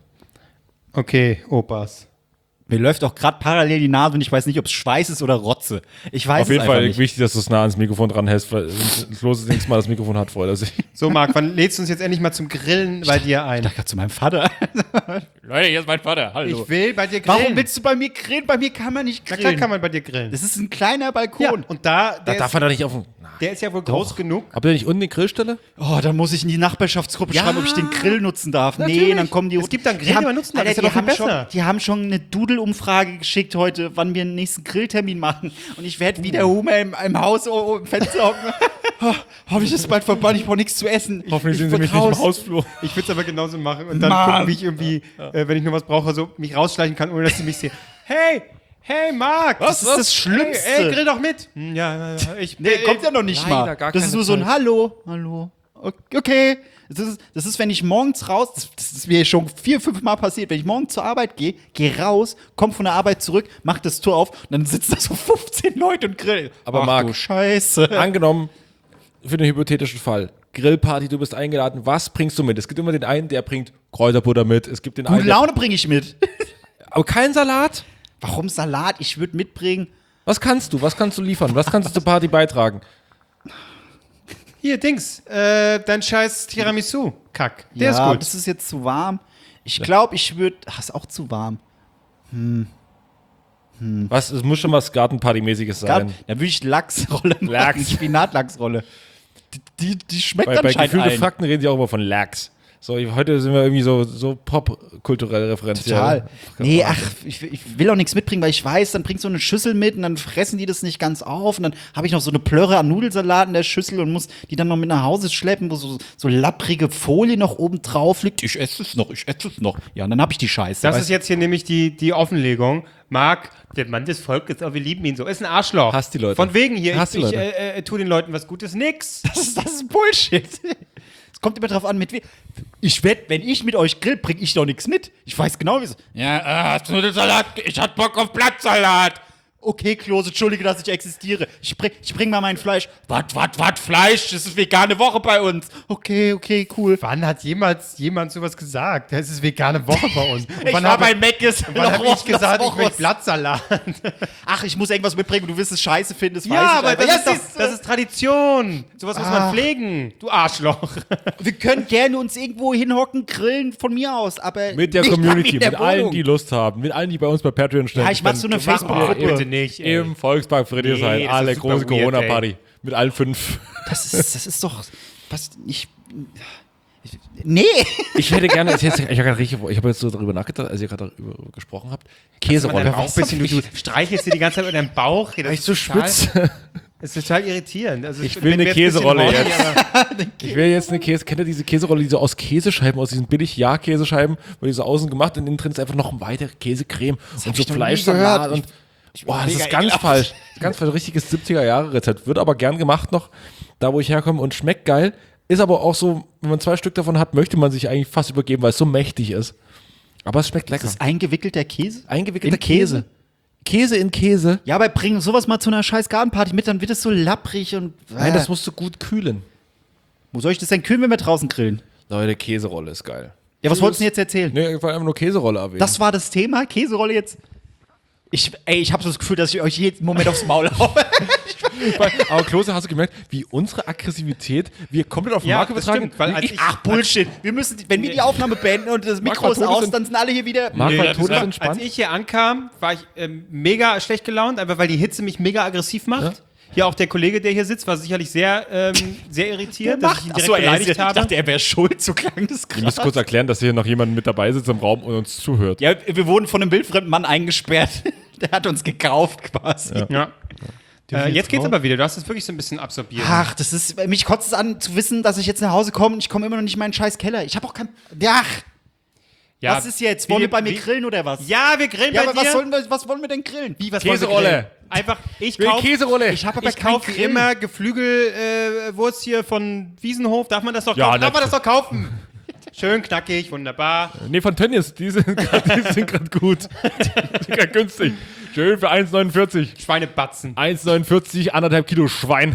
Okay, Opas. Mir läuft auch gerade parallel die Nase und ich weiß nicht, ob es Schweiß ist oder Rotze. Ich weiß Auf jeden es einfach Fall nicht. wichtig, dass du es nah ans Mikrofon dran hältst, weil das los ist nächstes Mal das Mikrofon hat, freut er sich. So, Marc, wann lädst du uns jetzt endlich mal zum Grillen bei dir ein? Ich dachte gerade zu meinem Vater. Leute, hier ist mein Vater. Hallo. Ich will bei dir grillen. Warum willst du bei mir grillen? Bei mir kann man nicht Na grillen. klar kann man bei dir grillen. Das ist ein kleiner Balkon. Ja, und der Darf er da nicht auf den. der ist ja wohl groß genug. Habt ihr nicht unten die Grillstelle? Oh, dann muss ich in die Nachbarschaftsgruppe schreiben, ob ich den Grill nutzen darf. Nee, Natürlich. dann kommen die. Es gibt dann Grill, die haben, die man nutzen darf. Alter, Ist ja die doch viel haben schon, besser. die haben schon eine Doodle-Umfrage geschickt heute, wann wir den nächsten Grilltermin machen. Und ich werde wie der Hummer im Haus im Fenster hocken. Habe ich das bald verbannt? Ich brauche nichts zu essen. Hoffentlich ich sind sie mich nicht im Hausflur. Ich würde es aber genauso machen und dann Mann. gucken, wie ich irgendwie, wenn ich nur was brauche, so mich rausschleichen kann, ohne dass sie mich sehen. Hey, Marc! Das ist das Schlimmste. Ey, grill doch mit! Ja, ich. Nee, kommt ja noch nicht leider mal. gar Das ist keine nur so ein Zeit. Hallo. Okay. Das ist, wenn ich morgens raus, das ist mir schon 4-5 Mal passiert, wenn ich morgens zur Arbeit gehe, gehe raus, komm von der Arbeit zurück, mach das Tor auf und dann sitzen da so 15 Leute und grillen. Aber Ach, Marc, du Scheiße. Angenommen, für den hypothetischen Fall. Grillparty, du bist eingeladen, was bringst du mit? Es gibt immer den einen, der bringt Kräuterbutter mit. Es gibt den Gute einen, der, Laune bringe ich mit. aber kein Salat? Warum Salat? Ich würde mitbringen. Was kannst du? Was kannst du liefern? Was kannst du zur Party beitragen? Hier, Dings, dein scheiß Tiramisu. Kack. Der ist gut. Das ist jetzt zu warm. Ich glaube, ich würde. Ach, ist auch zu warm. Was? Es muss schon was Gartenparty-mäßiges sein. Dann würde ich Lachsrolle machen. Lachs. Spinatlachsrolle. Die schmeckt Bei anscheinend gefühlte allen. Fakten reden sie auch immer von Lachs. So, heute sind wir irgendwie so popkulturell referenziell. Total. Nee, ach, ich will auch nichts mitbringen, weil ich weiß, dann bringst du eine Schüssel mit und dann fressen die das nicht ganz auf und dann habe ich noch so eine Plörre an Nudelsalat in der Schüssel und muss die dann noch mit nach Hause schleppen, wo so lapprige Folie noch oben drauf liegt. Ich esse es noch. Ja, und dann habe ich die Scheiße. Das ist jetzt hier nämlich die Offenlegung. Marc, der Mann des Volkes, aber wir lieben ihn so. Ist ein Arschloch. Hasst die Leute. Von wegen hier, Hasst die ich Leute. tue den Leuten was Gutes. Nix. Das ist Bullshit. Es kommt immer drauf an, mit wem. Ich wette, wenn ich mit euch grill, bringe ich doch nichts mit. Ich weiß genau, wie es. Ja, Nudelsalat, ich hab Bock auf Blattsalat. Okay, Klose, entschuldige, dass ich existiere. Ich bring mal mein Fleisch. Was, Fleisch? Das ist vegane Woche bei uns. Okay, cool. Wann hat jemals jemand sowas gesagt? Es ist vegane Woche bei uns. Und Ich wann war habe bei Mc's. wann hab ich gesagt, ich möchte Blattsalat? Ach, ich muss irgendwas mitbringen, du wirst es scheiße finden, das Ja, weiß ich aber einfach. das ist Tradition. Sowas muss man pflegen. Du Arschloch. Wir können gerne uns irgendwo hinhocken, grillen, von mir aus, aber Mit der nicht Community, in der mit allen, Wohnung. die Lust haben, mit allen, die bei uns bei Patreon stehen. Ja, ich mach so eine Facebook-Gruppe. Bitte nicht. ey. Im Volkspark Friedrichshain, Nee, das alle ist super große weird, Corona-Party. Mit allen 5. Das ist doch. Was. Nee! Ich hätte gerne, ich habe jetzt so darüber nachgedacht, als ihr gerade darüber gesprochen habt. Käserolle. Auch ein bisschen, du streichelst dir die ganze Zeit mit deinem Bauch. Das Weil ich ist so total- schwitze. Das ist total irritierend. Also Ich will bin eine jetzt ein bisschen Käserolle horny, jetzt. aber- Ich will jetzt eine kennt ihr diese Käserolle, die so aus Käsescheiben, aus diesen billig Käsescheiben, wo die so außen gemacht und innen drin ist einfach noch ein weiter Käsecreme und so ich noch nie Fleischsalat gehört. und boah, das mega ist ganz ekelhaft. falsch. Ganz falsch, richtiges 70er-Jahre-Rezept. Wird aber gern gemacht noch, da wo ich herkomme und schmeckt geil. Ist aber auch so, wenn man 2 Stück davon hat, möchte man sich eigentlich fast übergeben, weil es so mächtig ist. Aber es schmeckt lecker. Das ist eingewickelter Käse? Eingewickelter in Käse? Käse in Käse. Ja, aber bring sowas mal zu einer scheiß Gartenparty mit, dann wird es so lapprig und. Nein, das musst du gut kühlen. Wo soll ich das denn kühlen, wenn wir draußen grillen? Leute, Käserolle ist geil. Ja, was wolltest du denn jetzt erzählen? Nee, ich wollte einfach nur Käserolle erwähnen. Das war das Thema, Käserolle jetzt. Ich habe so das Gefühl, dass ich euch jeden Moment aufs Maul haue. Aber Klose, hast du gemerkt, wie unsere Aggressivität wir komplett auf den Ja, Markt das übertragen? stimmt, weil als ich- Ach, Bullshit. Wir müssen, wenn wir die Aufnahme beenden und das Mikro war ist aus, todes- dann sind alle hier wieder. Marc war das ist todesentspannt. Als ich hier ankam, war ich mega schlecht gelaunt, einfach weil die Hitze mich mega aggressiv macht. Ja. Hier auch der Kollege, der hier sitzt, war sicherlich sehr irritiert, dass ich ihn direkt Achso, beleidigt habe. ich dachte, er wäre schuld, so klang das Ich muss gerade. kurz erklären, dass hier noch jemand mit dabei sitzt im Raum und uns zuhört. Ja, wir wurden von einem wildfremden Mann eingesperrt. Der hat uns gekauft quasi. Ja. Jetzt geht's aber wieder. Du hast es wirklich so ein bisschen absorbiert. Ach, mich kotzt es an zu wissen, dass ich jetzt nach Hause komme und ich komme immer noch nicht in meinen scheiß Keller. Ich habe auch kein. Ach, ja, was ist jetzt? Wollen wir bei mir grillen oder was? Ja, wir grillen Ja, bei aber dir. was wollen wir denn grillen? Wie, was Käserolle. wollen wir grillen? Einfach, ich Will kaufe Käserolle. Ich aber kein kaufe Grill. immer Geflügelwurst hier von Wiesenhof. Darf man das doch Ja, kaufen? Darf man das nett. doch kaufen? Schön knackig, wunderbar. Nee, von Tönnies, die sind gerade gut. Die sind gerade günstig. Schön für 1,49. Schweinebatzen. 1,49, 1,5 Kilo Schwein.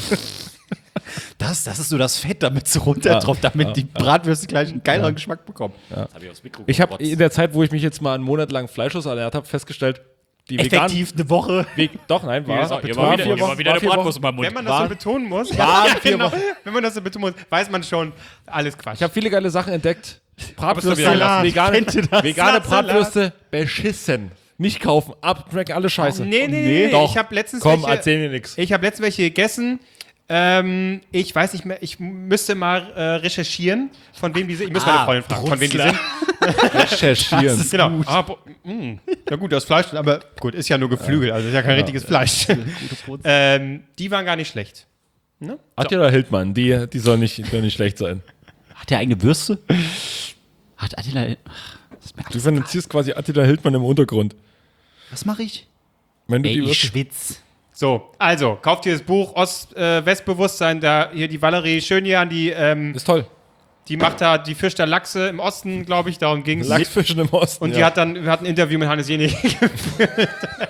Das ist so das Fett, damit es runtertropft, damit die Bratwürste gleich einen geileren Geschmack bekommen. Das hab ich aufs Mikro Ich habe gerotzt. in der Zeit, wo ich mich jetzt mal einen Monat lang fleischlos ernährt habe, festgestellt, die Effektiv eine Woche. Doch, nein, war. Hier war wieder, vier hier war Wochen- wieder eine vier Wochen. Bratwurst in meinem Mund. Wenn man das Waren- so betonen muss, waren 4 genau. Wochen. Wenn man das so betonen muss, weiß man schon, alles Quatsch. Ich habe viele geile Sachen entdeckt. Bratwürste, wieder gelassen. vegane Kennt ihr das? vegane Salat. Bratwürste, beschissen. Nicht kaufen, abtracken, alle Scheiße. Nee. Doch. Ich habe letztens Komm, welche, erzähl mir nichts. Ich habe letztens welche gegessen. Ich weiß nicht mehr, ich müsste mal recherchieren, von wem diese. Ich muss meine Freundin fragen, von wem die sind. Recherchieren. Genau. Ja gut, das Fleisch, aber gut, ist ja nur Geflügel, also ist ja kein richtiges Fleisch. Die waren gar nicht schlecht. Attila Hildmann, die soll nicht schlecht sein. Hat der eigene Würste? Hat Attila. Ach, das ist mir Du alles- finanzierst quasi Attila Hildmann im Untergrund. Was mache ich? Wenn du Ey, die ich Würste- schwitz. So, also, kauft ihr das Buch Ost-West-Bewusstsein, da hier die Valerie schön hier an die, ist toll. die macht da, die fischt da Lachse im Osten, glaube ich, darum ging es. Lachsfischen im Osten. Und die hat dann, wir hatten ein Interview mit Hannes Jenig geführt.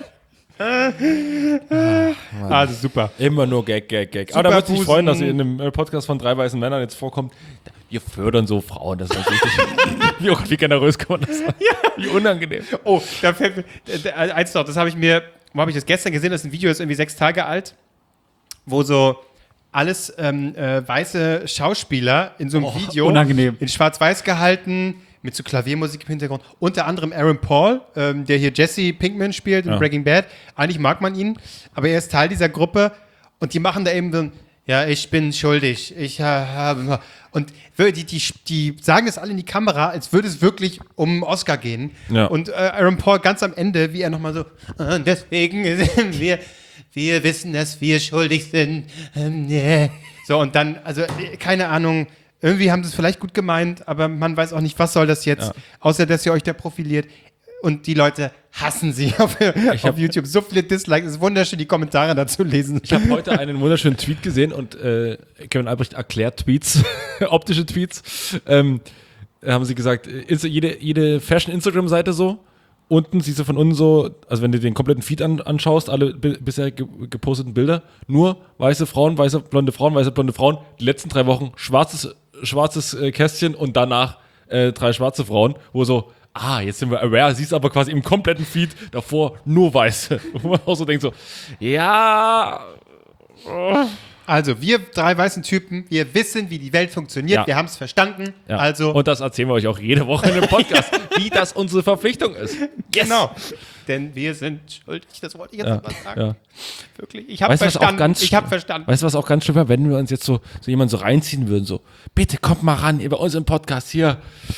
Also super. immer nur Gag. Aber da würde ich mich Busen. freuen, dass ihr in dem Podcast von 3 weißen Männern jetzt vorkommt. Wir fördern so Frauen, das ist richtig. Wie generös kann man das sagen? Wie unangenehm. Oh, da fällt mir, eins noch, das habe ich mir, wo habe ich das gestern gesehen, das ist ein Video, das ist irgendwie 6 Tage alt, wo so alles weiße Schauspieler in so einem Video unangenehm. in schwarz-weiß gehalten, mit so Klaviermusik im Hintergrund. Unter anderem Aaron Paul, der hier Jesse Pinkman spielt in Ja. Breaking Bad. Eigentlich mag man ihn, aber er ist Teil dieser Gruppe und die machen da eben so ein, Ja, ich bin schuldig. Ich habe. Und die sagen das alle in die Kamera, als würde es wirklich um einen Oscar gehen. Ja. Und Aaron Paul ganz am Ende, wie er nochmal so, deswegen sind wir wissen, dass wir schuldig sind. Nee. So, und dann, also, keine Ahnung, irgendwie haben sie es vielleicht gut gemeint, aber man weiß auch nicht, was soll das jetzt, außer dass ihr euch da profiliert. Und die Leute hassen sie auf YouTube. So viele Dislikes. Es ist wunderschön, die Kommentare dazu lesen. Ich habe heute einen wunderschönen Tweet gesehen und Kevin Albrecht erklärt Tweets, optische Tweets. Haben sie gesagt, jede Fashion-Instagram-Seite so, unten siehst du von unten so, also wenn du den kompletten Feed anschaust, alle bisher geposteten Bilder, nur weiße Frauen, weiße blonde Frauen, die letzten 3 Wochen schwarzes Kästchen und danach 3 schwarze Frauen, wo so, jetzt sind wir aware, siehst aber quasi im kompletten Feed davor nur Weiße. Wo man auch so denkt so, ja. Also, wir 3 weißen Typen, wir wissen, wie die Welt funktioniert, Ja. wir haben es verstanden. Ja. Also, Und das erzählen wir euch auch jede Woche in dem Podcast, wie das unsere Verpflichtung ist. Yes. genau. Denn wir sind schuldig, das wollte ich jetzt noch mal sagen. Ja. Wirklich, ich habe Weißt du, was auch verstanden. ganz Ich habe verstanden. Weißt du, was auch ganz schlimm wäre, wenn wir uns jetzt so jemanden so reinziehen würden, so, bitte kommt mal ran, bei uns im Podcast hier.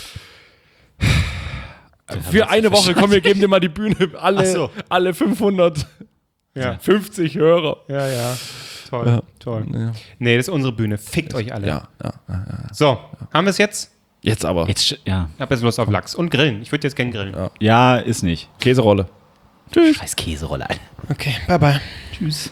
Für eine Woche, komm, wir geben dir mal die Bühne. Alle 550 Hörer. Ja. Toll, toll. Ja. Nee, das ist unsere Bühne. Fickt euch alle. Ja. So, haben wir es jetzt? Jetzt aber. Jetzt, ja. Ich habe jetzt Lust auf Lachs und Grillen. Ich würde jetzt gerne grillen. Ja, ist nicht. Käserolle. Scheiß Käserolle, Alter. Okay, bye bye. Tschüss.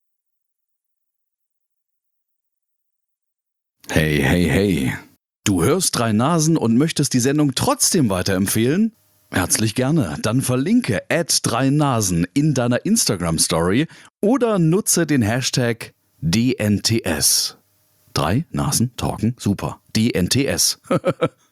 Hey, hey, hey. Du hörst 3 Nasen und möchtest die Sendung trotzdem weiterempfehlen? Herzlich gerne. Dann verlinke @3nasen in deiner Instagram-Story oder nutze den Hashtag DNTS. 3 Nasen talken super. DNTS.